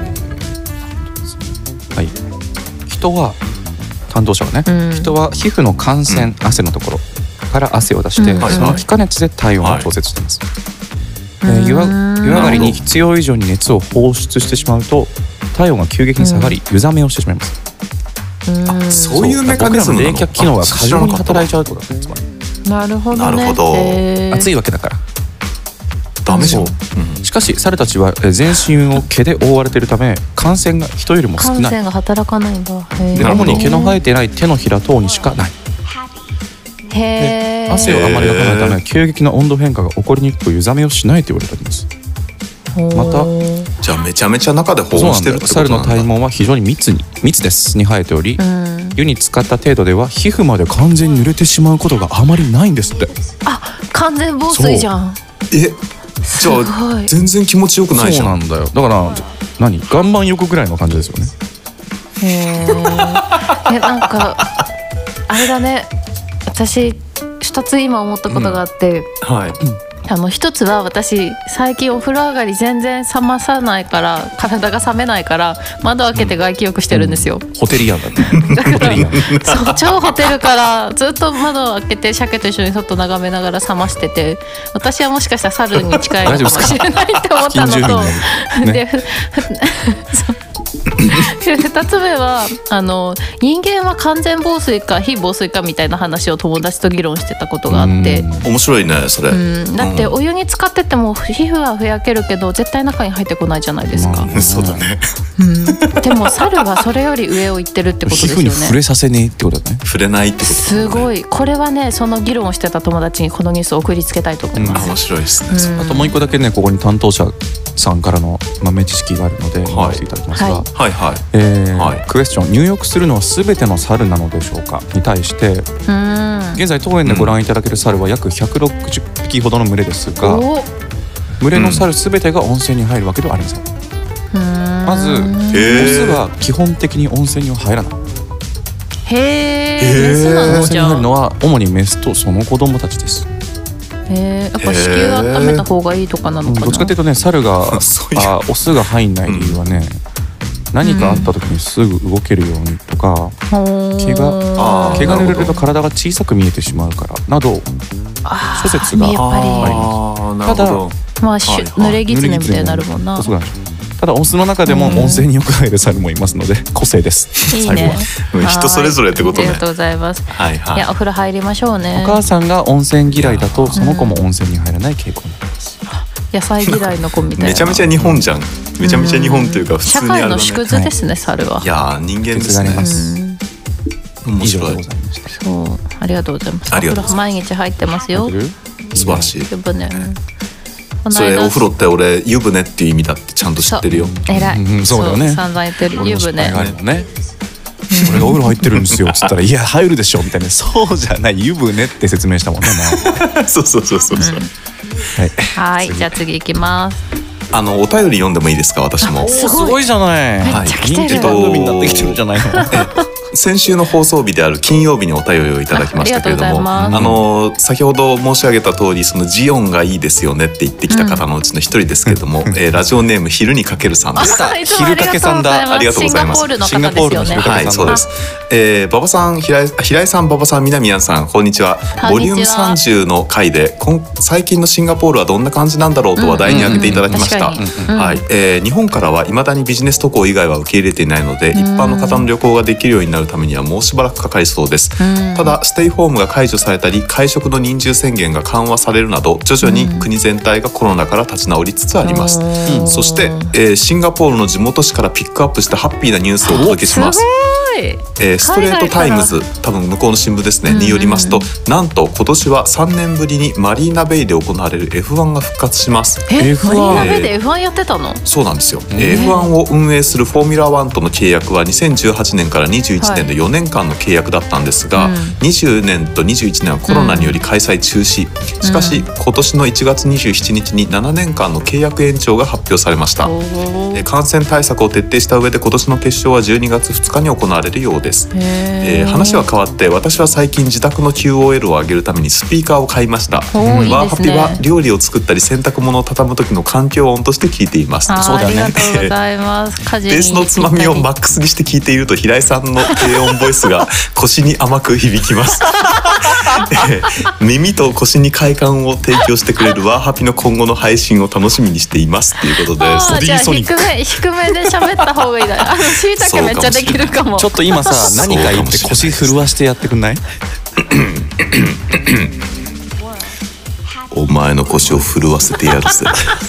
はい、人は担当者はね、 うん人は皮膚の汗腺、汗のところから汗を出して、 うんその気化熱で体温を調節しています。 はいえー湯上うん湯上がりに必要以上に熱を放出してしまうと体温が急激に下がり、湯冷めをしてしまいます。 うんそういうメカニズムなの。 僕らの冷却機能が過剰に働いちゃう。 うってことだね、つまりなるほどね。 なるほどへー暑いわけだから。 ダメじゃん。 そうしかし猿たちはえー全身を毛で覆われているため汗腺が人よりも少ない。 汗腺が働かないんだ。へでー主に毛の生えていない手のひら等にしかない。 へー汗をあまりかかないため急激な温度変化が起こりにくく湯冷めをしないと言われております。またほーじゃあめちゃめちゃ中で保そう温してるってことなんだよ。猿なんだ。 の体毛は非常に密に密ですに生えており、 うん湯に浸かった程度では皮膚まで完全に濡れてしまうことがあまりないんですって。 あ完全防水じゃん。 え、じゃすごあい全然気持ちよくないじゃ。 そうんなんだよ。だから何岩盤浴ぐらいの感じですよね。 へーえなんかあれだね、私二つ今思ったことがあって、 はい。 あの一つは私最近お風呂上がり全然冷まさないから体が冷めないから窓開けて外気浴してるんですよ。 ホテリアンだね。ホテリアン。 そう超ホテルからずっと窓を開けて鮭と一緒に外眺めながら冷ましてて、私はもしかしたら猿に近いのかもしれないって思ったのと、 近所民ねでふふそうでふたつめはあの人間は完全防水か非防水かみたいな話を友達と議論してたことがあって。 うん面白いねそれ。 うん、だってお湯に浸かってても皮膚はふやけるけど絶対中に入ってこないじゃないですか、 まあそうだね。 うん、でも猿はそれより上を行ってるってこと皮膚にですよね。 触れさせねえってことだね。 触れないってことだね。 すごいこれはねその議論をしてた友達にこのニュースを送りつけたいと思いあます、 面白いですね。 うんあともう一個だけね、ここに担当者さんからの豆知識があるので読ませていただきますが、 はいはいはい。 えーはいクエスチョン、入浴するのは全ての猿なのでしょうかに対して、 うん現在当園でご覧いただける猿は約ひゃくろくじゅっぴきほどの群れですが、 お群れの猿全てが温泉に入るわけではありません。 うんまずへオースは基本的に温泉には入らない。 へえへーメスな温のじゃあ泉に入るのは主にメスとその子供たちです。 へーやっぱ子宮温めた方がいいとかなのかな、 どっちかというとね、猿がそういうあオスが入んない理由はね、何かあった時にすぐ動けるようにとか、毛があー毛が濡れると体が小さく見えてしまうからなど諸説がやっぱりああなるほど。 まあしゅはいはい濡れ狐みたいになるもんな。 そうなんですよ。ただオスの中でも温泉によく入る猿もいますので個性です。 いいね最後はうん人それぞれってことねはいありがとうございます。 はいはいいやお風呂入りましょうねお。母さんが温泉嫌いだとその子も温泉に入らない傾向になります。 野菜嫌いの子みたいな。 めちゃめちゃ日本じゃん。めちゃめちゃ日本というか普社通にあるのね。 会の縮図ですね、猿は。 いやー人間です手伝いまね。 すうん面白い以上でご。ざいました。 そうありがとうございます。 ありがとうございますお風呂毎日入ってますよ。 入ってる素晴らしい。 湯船。このそれ間お風呂って俺湯船っていう意味だってちゃんと知ってるよ。 えらい、 うんそうだよね散々言ってる湯船。 あるのね。俺がお風呂入ってるんですよっつったら「いや入るでしょ」みたいな「そうじゃない湯船」って説明したもんね。 そうそうそうそうそう。 はい。 はいじゃあ次行きます。 あのお便り読んでもいいですか私も。 すごいすごいじゃない。 はいめっちゃ来てる人気番組になってきてるじゃないの。 先週の放送日である金曜日にお便りをいただきましたけれども、 あ, あの先ほど申し上げた通りそのジオンがいいですよねって言ってきた方のうちの一人ですけれども、うん、えー、ラジオネーム昼にかけるさんです。 昼かけさんだ。 ありがとうございます。 シンガポールの方ですよね。 はい、そうです。えー、馬場さん、平井、平井さん、馬場さん、南谷さん、こんにちは。ボリュームさんじゅうの回で最近のシンガポールはどんな感じなんだろうと話題に挙げていただきました。はい、えー、日本からは未だにビジネス渡航以外は受け入れていないので、一般の方の旅行ができるようになるためにはもうしばらくかかりそうです。ただステイホームが解除されたり会食の人数制限が緩和されるなど徐々に国全体がコロナから立ち直りつつあります。そして、えー、シンガポールの地元紙からピックアップしたハッピーなニュースをお届けします。えー、ストレートタイムズ、多分向こうの新聞ですね、によりますと、なんと今年はさんねんぶりにマリーナベイで行われる エフワン が復活します。 え、エフワン、マリーナベイで エフワン やってたの？ そうなんですよ。えー、エフワン を運営するフォーミュラワンとの契約はにせんじゅうはちねんからにじゅういちねんでよねんかんの契約だったんですが、はい、にじゅうねんとにじゅういちねんはコロナにより開催中止、うん、しかし今年のいちがつにじゅうしちにちにななねんかんの契約延長が発表されました。えー、感染対策を徹底した上で今年の決勝はじゅうにがつふつかに行われるようです。えー、話は変わって私は最近自宅の キューオーエル を上げるためにスピーカーを買いました。ワーハピは料理を作ったり洗濯物を畳む時の環境音として聞いています。 そうだね、ありがとうございます。 ベースのつまみをマックスにして聞いていると平井さんの低音ボイスが腰に甘く響きます。えー、耳と腰に快感を提供してくれるワーハピの今後の配信を楽しみにしていますということで、 ストリーソニック、じゃあ低め低めで喋った方がいいだ。あの椎茸めっちゃできるかも。 ちょっと今さ何か言って腰震わしてやってくんない？ お前の腰を震わせてやるぜ。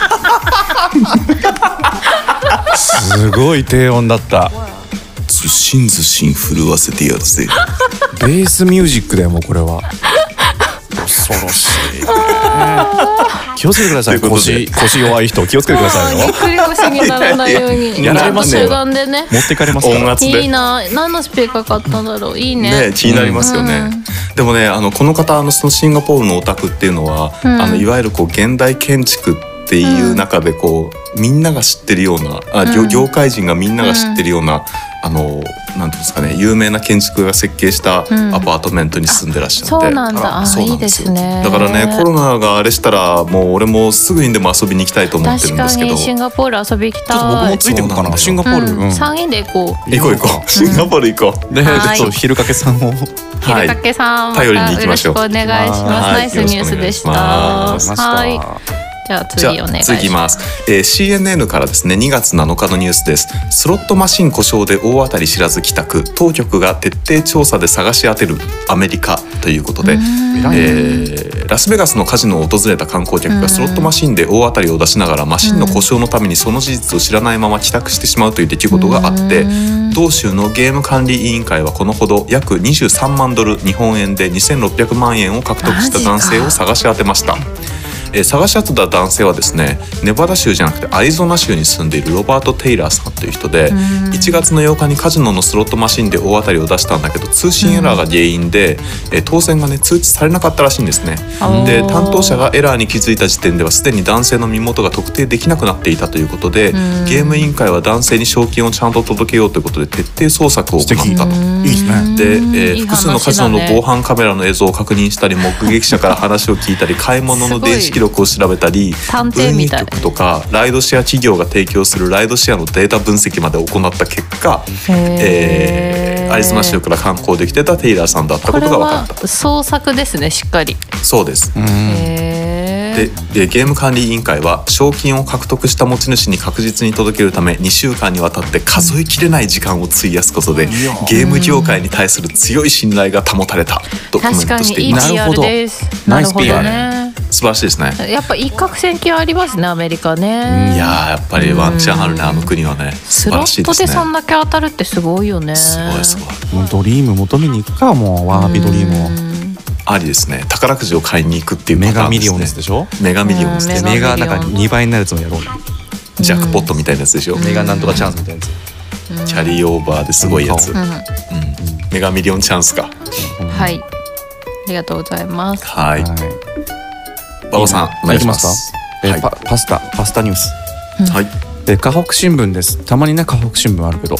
すごい低音だった。 ずしんずしん震わせてやるぜ。 ベースミュージックだよもうこれは。恐ろしいね。気をつけてください。腰腰弱い人気をつけてくださいよ。 ぎっくり腰にならないように。 やられますね。 主眼でね。 持ってかれますから。 音圧で。 いいな。何のスピーカー買ったんだろう。いいね。 ね、気になりますよね。うん、でもね、あのこの方あのそのシンガポールのオタクっていうのは、うん、あのいわゆるこう現代建築っていう中でこう、うん、みんなが知ってるようなあ、うん、業界人がみんなが知ってるような、うん、あのなんていうんですかね、有名な建築家が設計したアパートメントに住んでらっしゃって、うん、 そうなんだ。あ、いいですね。 だからね、コロナがあれしたらもう俺もすぐにでも遊びに行きたいと思ってるんですけど。 確かにシンガポール遊び行きたい。 ちょっと僕もついてるかな。シンガポール、うん、 さんにんで行こう。 行こう行こう。シンガポール行こう。 で、うん、ちょっと昼かけさんを昼かけさん、 頼りに行きましょう。 よろしくお願いします。ナイスニュースでした。はい。じゃあ次お願いします。 次いきます、えー、シーエヌエヌ からですね、にがつなのかのニュースです。スロットマシン故障で大当たり知らず帰宅、当局が徹底調査で探し当てるアメリカということで、えー、ラスベガスのカジノを訪れた観光客がスロットマシンで大当たりを出しながらマシンの故障のためにその事実を知らないまま帰宅してしまうという出来事があって、同州のゲーム管理委員会はこのほど約にじゅうさんまんドル、日本円でにせんろっぴゃくまんえんを獲得した男性を探し当てました。えー、探し当てた男性はですね、ネバダ州じゃなくてアリゾナ州に住んでいるロバート・テイラーさんという人で、いちがつのようかにカジノのスロットマシンで大当たりを出したんだけど、通信エラーが原因で、えー、当選がね通知されなかったらしいんですね。で、担当者がエラーに気づいた時点ではすでに男性の身元が特定できなくなっていたということで、ゲーム委員会は男性に賞金をちゃんと届けようということで徹底捜索を行ったと。いいですね。で、えー、複数のカジノの防犯カメラの映像を確認したり、目撃者から話を聞いたり、買い物の電子記録を調べたり、 探偵みたい、 運輸局とかライドシェア企業が提供するライドシェアのデータ分析まで行った結果、えー、アリゾナ州から観光できてたテイラーさんだったことが分かった。 これは捜索ですね、しっかり。 そうです。で, でゲーム管理委員会は賞金を獲得した持ち主に確実に届けるためにしゅうかんにわたって数えきれない時間を費やすことで、ゲーム業界に対する強い信頼が保たれたとコメントしています。 確かにいい ピーアール です。 なるほどね。素晴らしいですね。 やっぱ一攫千金ありますね、アメリカね。 いややっぱりワンチャンあるね、あの国はね。素晴らしいですね。 スロットでそんだけ当たるってすごいよね。 すごいすごい。 ドリーム求めに行くか、もうワーハピドリームを。 ありですね。宝くじを買いに行くっていうパターンですね。 メガミリオンですでしょ。 メガミリオンですね。 メガなんかにばいになるやつをやろうね。 ジャックポットみたいなやつでしょ。 メガなんとかチャンスみたいなやつ。 キャリーオーバーですごいやつ。うんうん、メガミリオンチャンスか。 はい。ありがとうございます。 はい。馬場さんお願いします。 えー、パ, パスタパスタニュース。 はい。 で河北新聞です。たまにね河北新聞あるけど、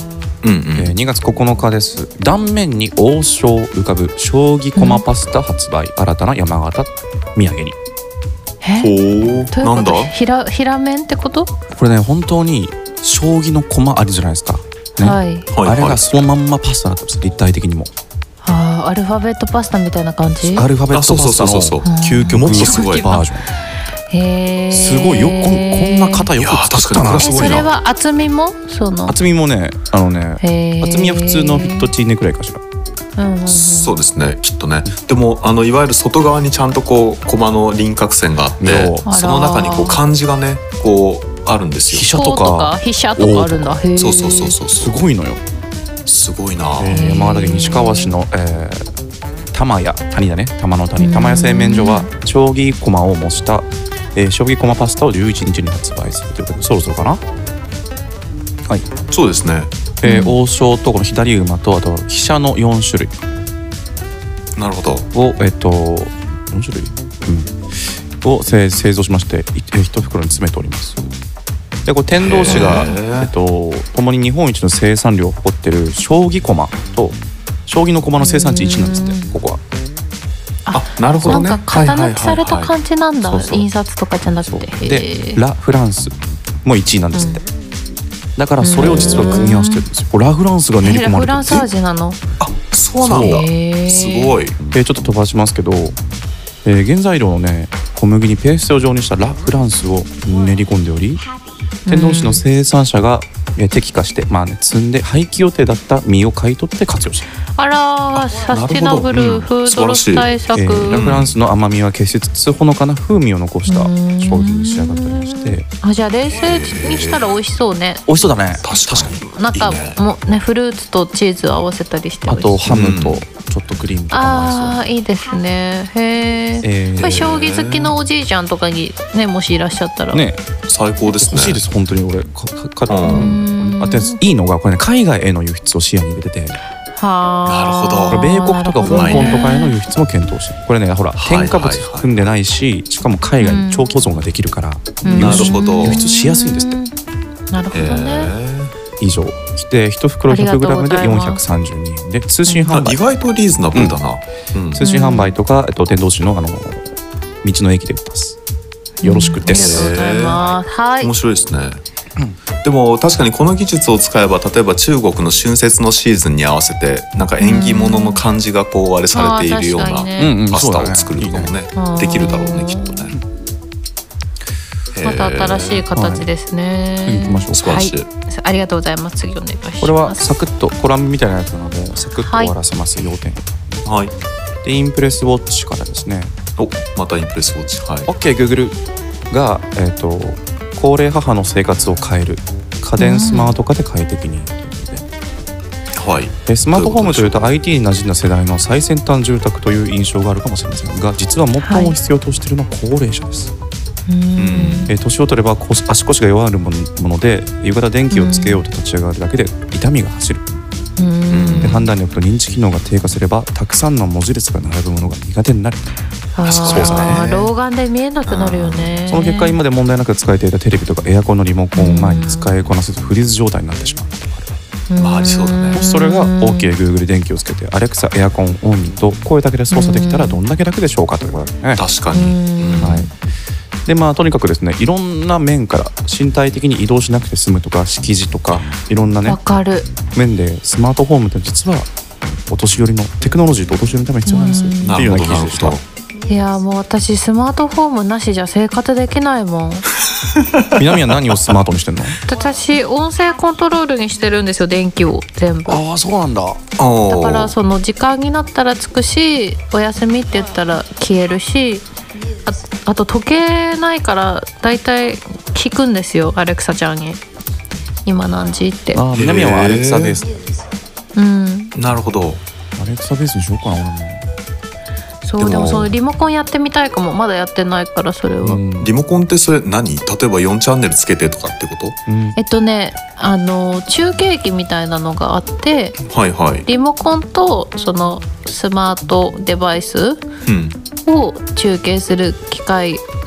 うんうんえーにがつここのかです。断面に王将浮かぶ将棋駒パスタ発売、うん、新たな山形土産に。 えほう、 どういうことなんだ平平面ってこと？ これね本当に将棋の駒あるじゃないですか、ね、 はい、 はいはい、 あれがそのまんまパスタだったんです、立体的にも。 あーアルファベットパスタみたいな感じ？ アルファベットパスタのあそうそうそうそう究極もっとすごいバージョン。 へーすごいよ、こん、こんな型よく作ったな。 いやー確かにこれはすごいなえそれは厚みもその厚みもね、あのねへー厚みは普通のフィットチーネくらいかしら。 うんうんうん、 そうですねきっとね。でもあのいわゆる外側にちゃんとこう駒の輪郭線があってそうその中にこう漢字がねこうあるんです飛よ。 車とか飛車とかあるんだ。へーそうそうそうそうすそうごいのよ。 すごいな、 えー山形県西川市の、えー、玉屋谷だね、玉の谷玉屋製麺所は将棋駒を模した、えー、将棋駒パスタをじゅういちにちに発売するということで、そろそろかな。はい、 そうですね。 えー王将とこの左馬とあと飛車のよんしゅるいなるほど。 をえっ、とよんしゅるい、うん、を製製造しましてい一袋に詰めております。でこれ天童市がへーえっと共に日本一の生産量を誇ってる将棋駒と将棋の駒の生産地いちなんですってここは。 あ、なるほどね。 なんか型抜きされた感じなんだ、 はいはいはいはい印刷とかじゃなくて。 そうへでーラ・フランスもいちいなんですって、だからそれを実は組み合わせてるんですよ。ラ・フランスが練り込まれてるフランス味なの？ あ、そうなんだ。 へーすごい。 でちょっと飛ばしますけど、えー原材料のね小麦にペースト状にしたラ・フランスを練り込んでおり、天童市の生産者が、えー適化して、まあね、積んで廃棄予定だった実を買い取って活用している。 あらー、サスティナブなるほどうんルフードロス対策、 えーラ・フランスの甘みは消しつつほのかな風味を残した商品に仕上がっておりまして、 あ、じゃあ冷製にしたら美味しそうね。 美味しそうだね。 確かに。 なんかいいね。 もうね、フルーツとチーズを合わせたりして美あと味しい。 ハムとちょっとクリームとかも合いそう。 ああ、いいですね。へえ。 えーこれ将棋好きのおじいちゃんとかにね、もしいらっしゃったら。 ね、 最高ですね。 欲しいです本当に俺かかかうんあでいいのがこれね海外への輸出を視野に入れてて、 はあ。 なるほどこれ米国とか香なるほどね港とかへの輸出も検討してる。これねほらはいはいはい添加物含んでないし、しかも海外に長期保存ができるからうんなるほど。 輸出しやすいんですって。 うんなるほどね。 へ以上でいち袋 ひゃくグラム でありがとうございますよんひゃくさんじゅうにえんで通信販売、 ーあ意外とリーズナブルだな。うん通信販売とか、えっと、天童市のあの道の駅で売ってます。よろしくでありがとうす。 ございます。はい面。白いですね。でも確かにこの技術を使えば例えば中国の春節のシーズンに合わせてなんか縁起物の感じがこうあれされているようなあー確かにねうんうんパスタをそうだね作るとかもねいいねできるだろうねきっとね。 また新しい形ですね。 次行きましょう素晴らしい。 はい、ありがとうございます。次お願いします。 これはサクッとコラムみたいなやつなのでサクッと終わらせます、要点はい。 でインプレスウォッチからですね。 お、またインプレスウォッチ。はい。 OKGoogle が、えー、と高齢母の生活を変える家電スマート化で快適にということで、 はい。 でスマートホームというとどういうアイティー に馴染んだ世代の最先端住宅という印象があるかもしれませんが、実は最も必要としているのは高齢者です。 うんえー年を取れば腰足腰が弱るもので夕方電気をつけようと立ち上がるだけで痛みが走る、 うんで判断力と認知機能が低下すればたくさんの文字列が並ぶものが苦手になる。 あそうですねー老眼で見えなくなるよね。 その結果今で問題なく使えていたテレビとかエアコンのリモコンを前に使いこなせずフリーズ状態になってしまうことがある。 まあありそうだねもしそれが OKGoogle 電気をつけて Alexa エアコンオンと声だけで操作できたらどんだけ楽でしょうかということですね。 確かに。 うんはいでまあ、とにかくですねいろんな面から身体的に移動しなくて済むとか敷地とかいろんなねわかる。 面でスマートフォームって実はお年寄りのテクノロジーとお年寄りのために必要なんですよっていうような記事でしたなるほど。 いやもう私スマートフォームなしじゃ生活できないもん。 南は何をスマートにしてんの？ 私音声コントロールにしてるんですよ、電気を全部。 ああそうなんだ。 おーだからその時間になったらつくし、お休みって言ったら消えるし、あ, あと時計ないからだいたい聞くんですよ、アレクサちゃんに今何時って。 あ南はアレクサベース。 うんなるほど。 アレクサベースにしようかな俺も。 そうでもそのリモコンやってみたいかも。まだやってないからそれは、 うんリモコンってそれ何？例えばよんチャンネルつけてとかってこと？ うんえっとねあの中継機みたいなのがあって、 はいはい。 リモコンとそのスマートデバイスうん。 を中継する機械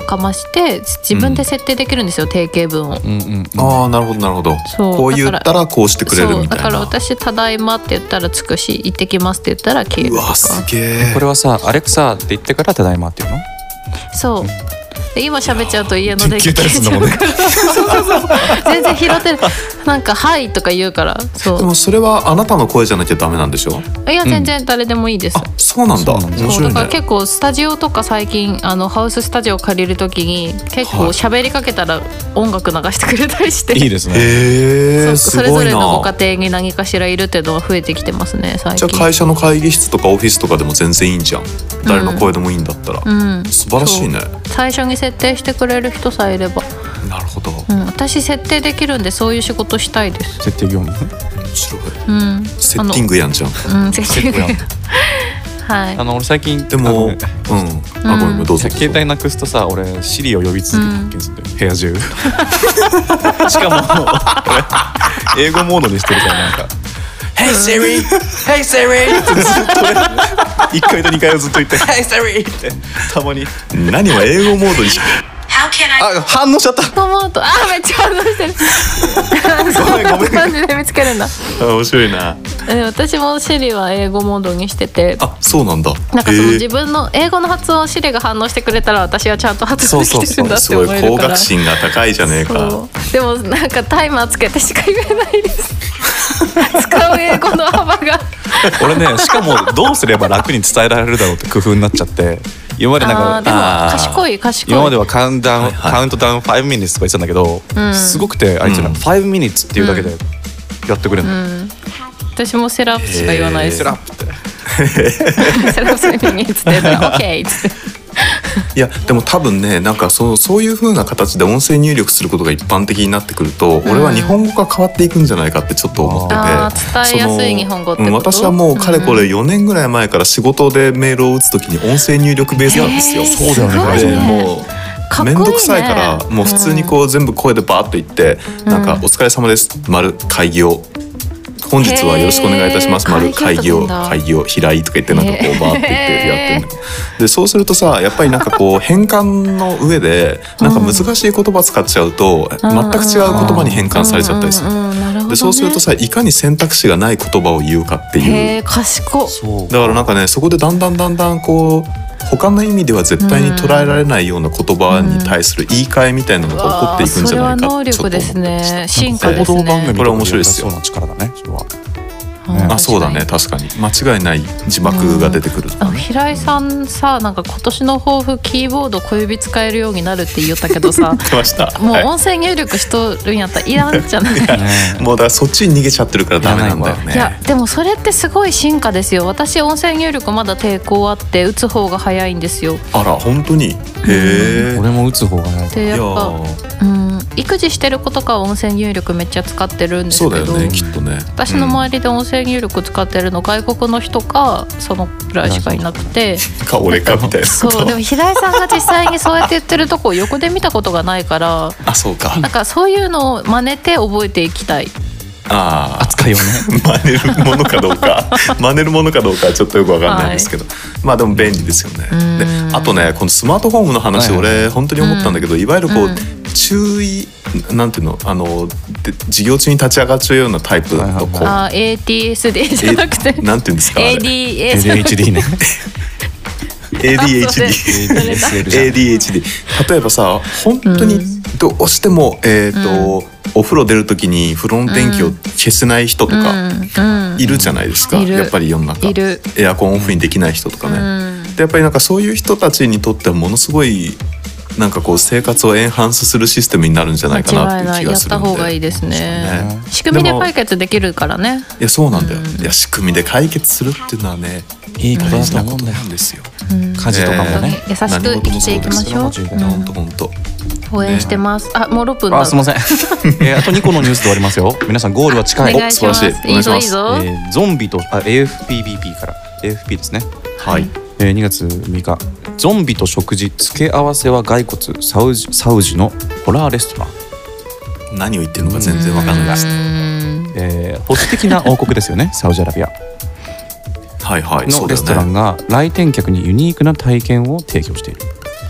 かまして自分で設定できるんですよ、うん、定型文を、 うんうんうん、 ああなるほどなるほど。 そうこう言ったらこうしてくれるみたいな。 だから私ただいまって言ったらつくし、行ってきますって言ったら消えるとか。 うわすげえ。 これはさアレクサって言ってからただいまっていうの？ そう、うんで今喋っちゃうと家の電気消えちゃうから、 そうそうそう全然拾ってるなんかはいとか言うから。そうでもそれはあなたの声じゃなきゃダメなんでしょ？ いや全然誰でもいいです、 うん、あそうなんだ。面白いね。 そうだから結構スタジオとか最近あのハウススタジオ借りるときに結構喋りかけたら音楽流してくれたりして、 はい、いいですね。 へー、 それぞれのご家庭に何かしらいるっていうのは増えてきてますね最近。 じゃあ会社の会議室とかオフィスとかでも全然いいんじゃん、誰の声でもいいんだったら、うん、素晴らしいね。 最初に設定してくれる人さえいれば。 なるほど、 うん、私設定できるんでそういう仕事したいです。 設定業務。 面白い、 うん、 セッティングやんじゃん。 うん、セッティングやんはい。 あの俺最近でも、うん、あごめんどうぞ。 携帯なくすとさ、俺シリを呼び続けて発見するんだよ、部屋中しかも俺英語モードにしてるからなんかHey Siri! Hey Siri! ってずっとねいっかいとにかいをずっと言って Hey Siri! ってたまに何を英語モードにしてあ反応しちゃった。 トマトあめっちゃ反応してるごめんごめん感じで見つけるんだ。 面白いな。 え私もシリは英語モードにしてて。 あそうなんだ。 なんかその自分の英語の発音をシリが反応してくれたら私はちゃんと発音できてるんだって思えるから。 すごい高学心が高いじゃねえか。 でもなんかタイマーつけてしか言えないです使う英語の幅が俺ねしかもどうすれば楽に伝えられるだろうって工夫になっちゃって、今までなんかあでも賢い賢い今まではカウントダウン、 はいはい、 カウントダウンファイブミニッツとか言ってたんだけど、うん、すごくてあいつらファイブミニッツっていうだけでやってくれるの、うん、 私もセラップしか言わないです。 セラップってセラップミニッツって言ったら OK っつっていやでも多分ねなんかそう、そういう風な形で音声入力することが一般的になってくると、うん、俺は日本語が変わっていくんじゃないかってちょっと思ってて、 あ伝えやすい日本語ってこと、 うん、私はもうかれこれよねんぐらい前から仕事でメールを打つときに音声入力ベースなんですよ、えー、 そうだよね。 でもうめんどくさいからもう普通にこう全部声でバーッと言って、うん、なんかお疲れ様です丸会議を本日はよろしくお願いいたします丸会議を会議を開いとか言ってなんかこうバーって言ってやってるで、そうするとさやっぱりなんかこう変換の上でなんか難しい言葉使っちゃうと全く違う言葉に変換されちゃったりする。でそうするとさいかに選択肢がない言葉を言うかっていう。 へー賢い。 だからなんかねそこでだんだんだんだんこう他の意味では絶対に捉えられないような言葉に対する言い換えみたいなのが起こっていくんじゃないかってちょっと思ってました。それは能力ですね。 進化ですね。 これは面白いですよ。 そうな力だね。それは。 ね、あそうだね確かに間違いない字幕が出てくるとか、ね、 うん、平井さんさなんか今年の抱負キーボード小指使えるようになるって言ったけどさ出ましたもう音声入力しとるんやったらいらんじゃないもうだからそっちに逃げちゃってるからダメなんだよね。 いやでもそれってすごい進化ですよ。私音声入力まだ抵抗あって打つ方が早いんですよ。 あら本当に。へえ、 俺も打つ方が早い。 でやっぱうん育児してる子とかは音声入力めっちゃ使ってるんですけど、 そうだよねきっとね。 私の周りで音声入力使ってるの外国の人かそのくらいしかいなくて、 か俺かみたいな。 そうでも平井さんが実際にそうやって言ってるとこを横で見たことがないからあそうか。 なんかそういうのを真似て覚えていきたい。 あ扱いをね真似るものかどうか真似るものかどうかはちょっとよくわかんないんですけど、はい、まあでも便利ですよね。であとねこのスマートフォームの話、はい、俺本当に思ったんだけど、いわゆるこう、うん、注意なんていうのあので授業中に立ち上がっちゃうようなタイプの子、 あ エーティーエスディー じゃなくてなんていうんですかエーディーエーエーディーエイチディー ねエーディーエイチディー エーディーエイチディー 例えばさ本当にどうしても、えーとうんお風呂出るときに風呂の電気を消せない人とかいるじゃないですか、うんうん、やっぱり世の中エアコンオフにできない人とかね、うん、でやっぱりなんかそういう人たちにとってはものすごいなんかこう生活をエンハンスするシステムになるんじゃないかなっていう気がするんで、 やった方がいいですね。ね仕組みで解決できるからね。 いやそうなんだよ、うん、いや仕組みで解決するっていうのはねいいことだと思うんなんですよ、 うん、家事とかもね、 優しく生きていきましょう。 本当本当応援してます、ね、あもうろっぷんだ。 あすみません、えー、あとにこのニュースで終わりますよ。皆さんゴールは近い。 お願いします。 素晴らしい。お願いします。 いいぞいいぞ、 えー、ゾンビとあ エーエフピービーピー から エーエフピー ですね。 はい、 えー、にがつむいかゾンビと食事付け合わせは骸骨サウジ、サウジのホラーレストラン。 何を言ってるのか全然わかんないです、 えー、保守的な王国ですよねサウジアラビアはいはいのレストランが来店客にユニークな体験を提供している。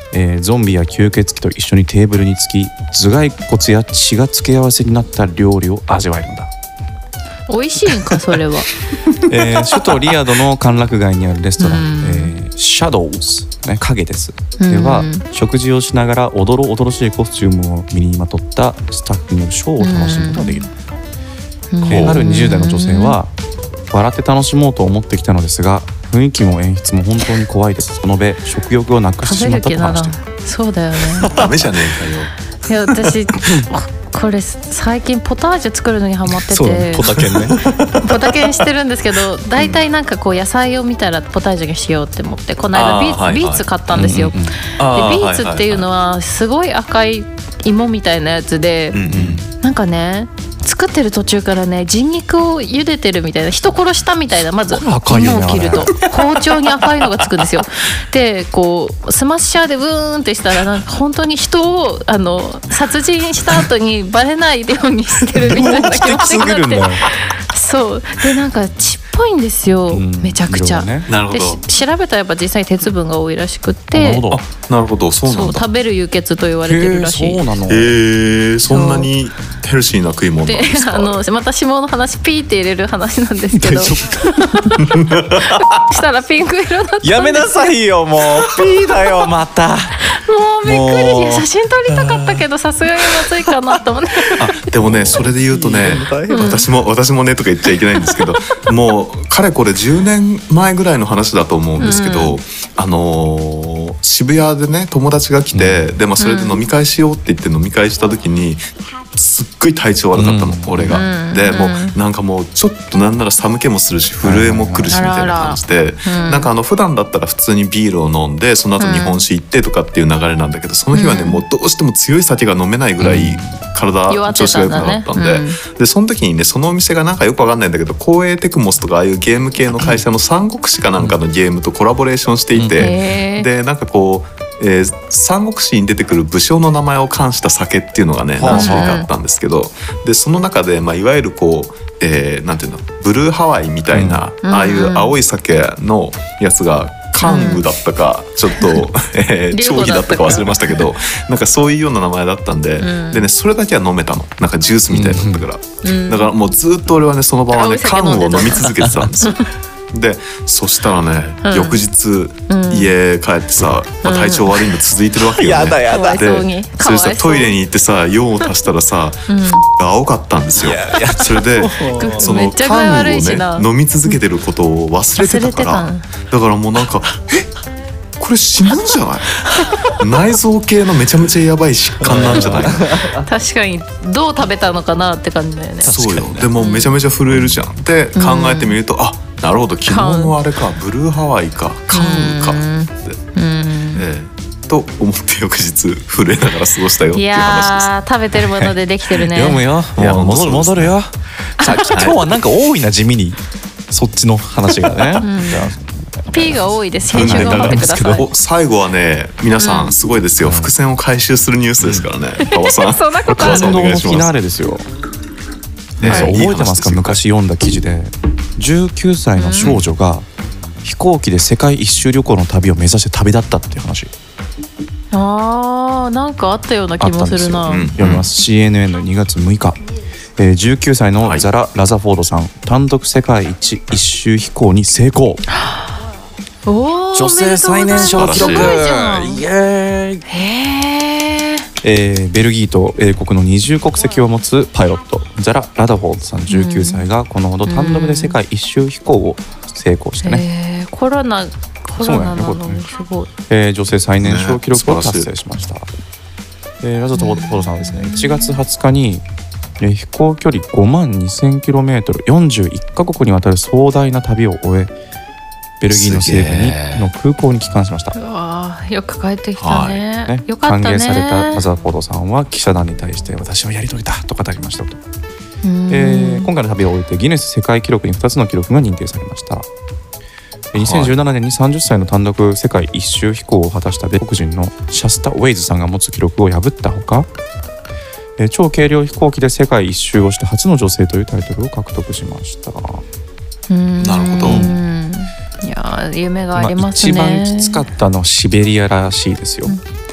えーゾンビや吸血鬼と一緒にテーブルにつき頭蓋骨や血が付け合わせになった料理を味わえるのだ。 美味しいんかそれは。 えー首都リヤドの歓楽街にあるレストラン、 うんえー、シャドウズ、ね、影ですうんでは、食事をしながらおどろおどろしいコスチュームを身にまとったスタッフによるショーを楽しむことができる、 うんえーあるにじゅう代の女性は笑って楽しもうと思ってきたのですが雰囲気も演出も本当に怖いですと述べ食欲をなくしてし食べまったる気ならと話している。 そうだよね。 ダメじゃねえいや私これ最近ポタージュ作るのにハマってそうだねてポタケンねポタケンしてるんですけど、大体なんかこう野菜を見たらポタージュにしようって思ってこの間ビーツ、 あーはいはいビーツ買ったんですよ、 うんうんうんでビーツっていうのはすごい赤い芋みたいなやつで、 うんうんなんかね作ってる途中からね人肉を茹でてるみたいな、人殺したみたいな、まず赤いよね芋を切ると包丁に赤いのがつくんですよ。でこうスマッシャーでブーンってしたらなんか本当に人をあの殺人した後にバレないようにしてるみたいな気持ちになってそうでなんか血っぽいんですよ、 うんめちゃくちゃ、 色々ねなるほど。 でし調べたらやっぱ実際鉄分が多いらしくっなてるほどあ、なるほど、そうなだ。 そうん食べる輸血と言われてるらしい。 へーそうなのえー、そんなにヘルシーな食い物なんでですか。 あのまた下の話ピーって入れる話なんですけどしたらピンク色だったんです。 やめなさいよもうピーだよまたもうびっくりもういや写真撮りたかったけどさすがにまずいかなと思ってあ、でもね、それで言うとね、私も私もねとか言っちゃいけないんですけど、もうかれこれじゅうねんまえぐらいの話だと思うんですけど、 うあのー渋谷でね友達が来て、でまあそれで飲み会しようって言って飲み会した時に。すっごい体調悪かったの、 うん俺が、 うんでもうなんかもうちょっとなんなら寒気もするし震えも来るしみたいな感じで、 あららうんなんかあの普段だったら普通にビールを飲んでその後日本酒行ってとかっていう流れなんだけど、その日はね、 うんもうどうしても強い酒が飲めないぐらい体弱って調子が良くなたんだねかったんで、 うんでその時にねそのお店がなんかよくわかんないんだけど光栄テクモスとかああいうゲーム系の会社の三国志かなんかのゲームとコラボレーションしていて、 へーでなんかこう、えー三国志に出てくる武将の名前を冠した酒っていうのがねはあ何種類かあったんですけど、でその中で、まあ、いわゆるこう、えーなんていうのブルーハワイみたいな、 うんああいう青い酒のやつがカングだったか、ちょっと、えー、 龍長虎だったか飛だったか忘れましたけどなんかそういうような名前だったんで、 うんでねそれだけは飲めたのなんかジュースみたいだったから、 うんだからもうずっと俺はねその場は青ねい酒飲んでた缶を飲み続けてたんですよ。でそしたらね、 うん翌日、 ん家帰ってさ、まあ、体調悪いの続いてるわけよね。 やだやだかわいそうにでそれさかわいそうトイレに行ってさ用を足したらさ、が青かったんですよ。それでそのめっちゃ具合缶を悪いしなね飲み続けてることを忘れてたから忘れてだからもうなんかえこれ死ぬんじゃない内臓系のめちゃめちゃやばい疾患なんじゃない確かにどう食べたのかなって感じだよね。 そうよでもめちゃめちゃ震えるじゃんって考えてみると、あなるほど昨日のあれかブルーハワイかカンかって、 うんええと思って翌日震えながら過ごしたよっていいう話です。 やー食べてるものでできてるね。 読むよいやもう戻る本当そうです戻るよさ今日はなんか多いな地味にそっちの話がね、じゃあ P が多いです。編集頑張ってください。 お最後はね皆さんすごいですよ、伏線を回収するニュースですからね、馬場さんそんなことある馬場さんお感動の願いします。 フィナーレですよ、 ねそういい覚えてますか話ですよ昔読んだ記事でじゅうきゅうさいの少女が飛行機で世界一周旅行の旅を目指して旅立ったっていう話あーなんかあったようなあ気ったんですよ、 もするな。 うん読みます、シーエヌエヌ のにがつむいか、えー、じゅうきゅうさいのザラ・ラザフォードさん単独世界一一周飛行に成功。 おー女性最年少記録すごいじゃんイエーイ、 へーえーベルギーと英国の二重国籍を持つパイロットザラ・ラダフォードさんじゅうきゅうさいがこのほど単独で世界一周飛行を成功してね、 へーコロナコロナなのそうなんやにすごい。 えー女性最年少記録をね素晴らしい達成しました、えーラザフォードさんはですねいちがつはつかに、えー飛行距離ごまんにせんキロメートルよんじゅういっかこくにわたる壮大な旅を終えベルギーの西部すげにーの空港に帰還しましたうわーよく帰ってきたね。 ね、 よかったね。 歓迎されたラザフォードさんは記者団に対して私はやり遂げたと語りましたと、 うんえー今回の旅を終えてギネス世界記録にふたつの記録が認定されました。えーにせんじゅうななねんにさんじゅっさいの単独世界一周飛行を果たした米国人のシャスタ・ウェイズさんが持つ記録を破ったほか、えー超軽量飛行機で世界一周をして初の女性というタイトルを獲得しました。 うんなるほどうんいやー夢がありますね。 一番きつかったのシベリアらしいですよ。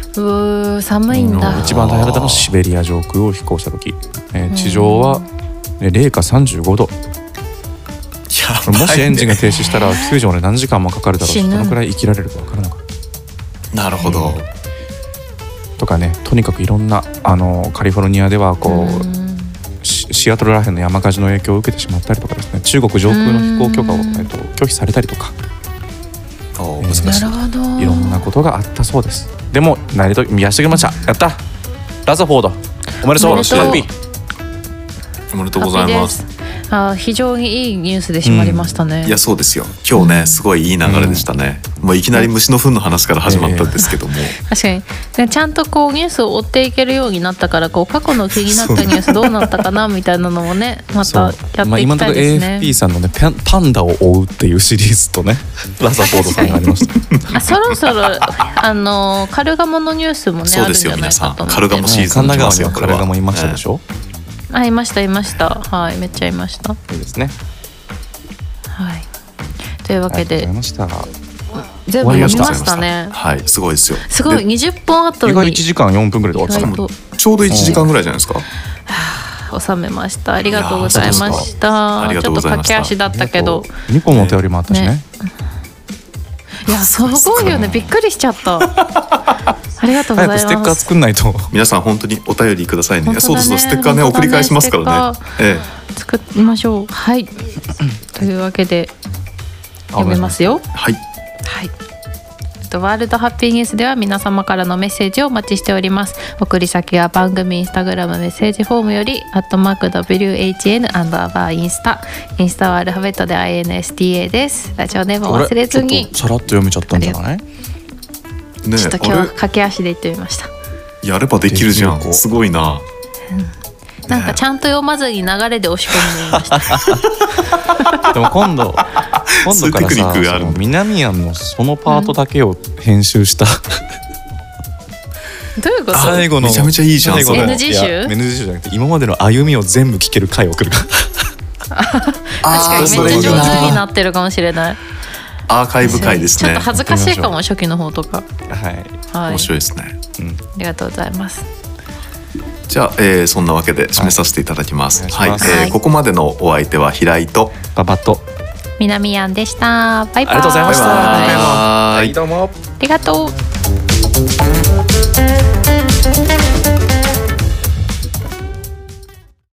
うー寒いんだ。 一番大変だったのはシベリア上空を飛行した時、えー、地上は零下さんじゅうごど。 やばいね、 もしエンジンが停止したら救助まで何時間もかかるだろうし、 死ぬどのくらい生きられるか分からなかっなるほど。 たとかね。とにかくいろんなあのカリフォルニアではこう、 うんシシアトルらへんの山火事の影響を受けてしまったりとかですね、中国上空の飛行許可を、 うんえっと、拒否されたりとか、 おえー難しい。 なるほど。 いろんなことがあったそうです。でも慣れとやしてきました。やった、ラザフォードおめでとう。 おめでとうハッピー。 おめでとうございます。 あ、非常にいいニュースで締まりましたね。 いやそうですよ。今日ねすごいいい流れでしたね。もういきなり虫の糞の話から始まったんですけども、 確かにでちゃんとこうニュースを追っていけるようになったから、こう過去の気になったニュースどうなったかなみたいなのもね、またやっていきたいですね。 まあ、今のところ エーエフピー さんのねパンパンダを追うっていうシリーズとねラザフォードさんがありました。 あ、そろそろあのカルガモのニュースもねそうですよあるんじゃないかと思って。 皆さんカルガモシーズン神田川に来ますよこれは。 はカルガモいましたでしょ、 あ、いましたいました。はい、めっちゃいました。 いいですね。 はい。というわけありがとうでございました。 全部読みましたね。 はいすごいですよ。 すごいでにじゅっぽんあと意外にいちじかんよんぷんぐらいで終わってたね。 意外とちょうどいちじかんぐらいじゃないですか。 収めました。ありがとうございましいやた。 ありがちょっととうございました駆け足だったけど、 にこもお便りもあったしね。 ねいやすごいよね。びっくりしちゃった。ありがとうございます。 早くステッカー作んないと。 皆さん本当にお便りくださいね。 本当だねそうそうステッカーね本当だね送り返しますからね。え作りましょう。はい。というわけで読めますよ。 えはい。 はい。ワールドハッピーニュースでは皆様からのメッセージをお待ちしております。送り先は番組インスタグラムメッセージフォームよりアットマーク ダブリューエイチエヌ アンダーバーインスタインスタはアルファベットで アイエヌエスティーエー です。ラジオネームを忘れずに。 ちょっとさらっと読めちゃったんじゃない？ ねちょっと今日はあ駆け足で言ってみました。 れやればできるじゃん。 できる子すごいな。 なんかちゃんと読まずに流れで押し込んでみました。 でも今度今度からそういうテクニッさ、 クがあるんだその南アンのそのパートだけを編集した、 どういうこと？ 最後のめちゃめちゃいいじゃん最後のそれエヌジー 集いや エヌジー 集じゃなくて今までの歩みを全部聞ける回を送るから確かにめっちゃ上手になってるかもしれない。 アーカイブ回ですねちょっと。恥ずかしいかも、初期の方とか。 はい、 はい。 面白いですね。 うん、 ありがとうございます。 じゃあ、えーそんなわけで締めさせていただきます。 はいおはい、 願いしますえーここまでのお相手は平井と。 パパッと南アンでした。バイバイ。 ありがとうございましたバイバイはいどうもありがとう。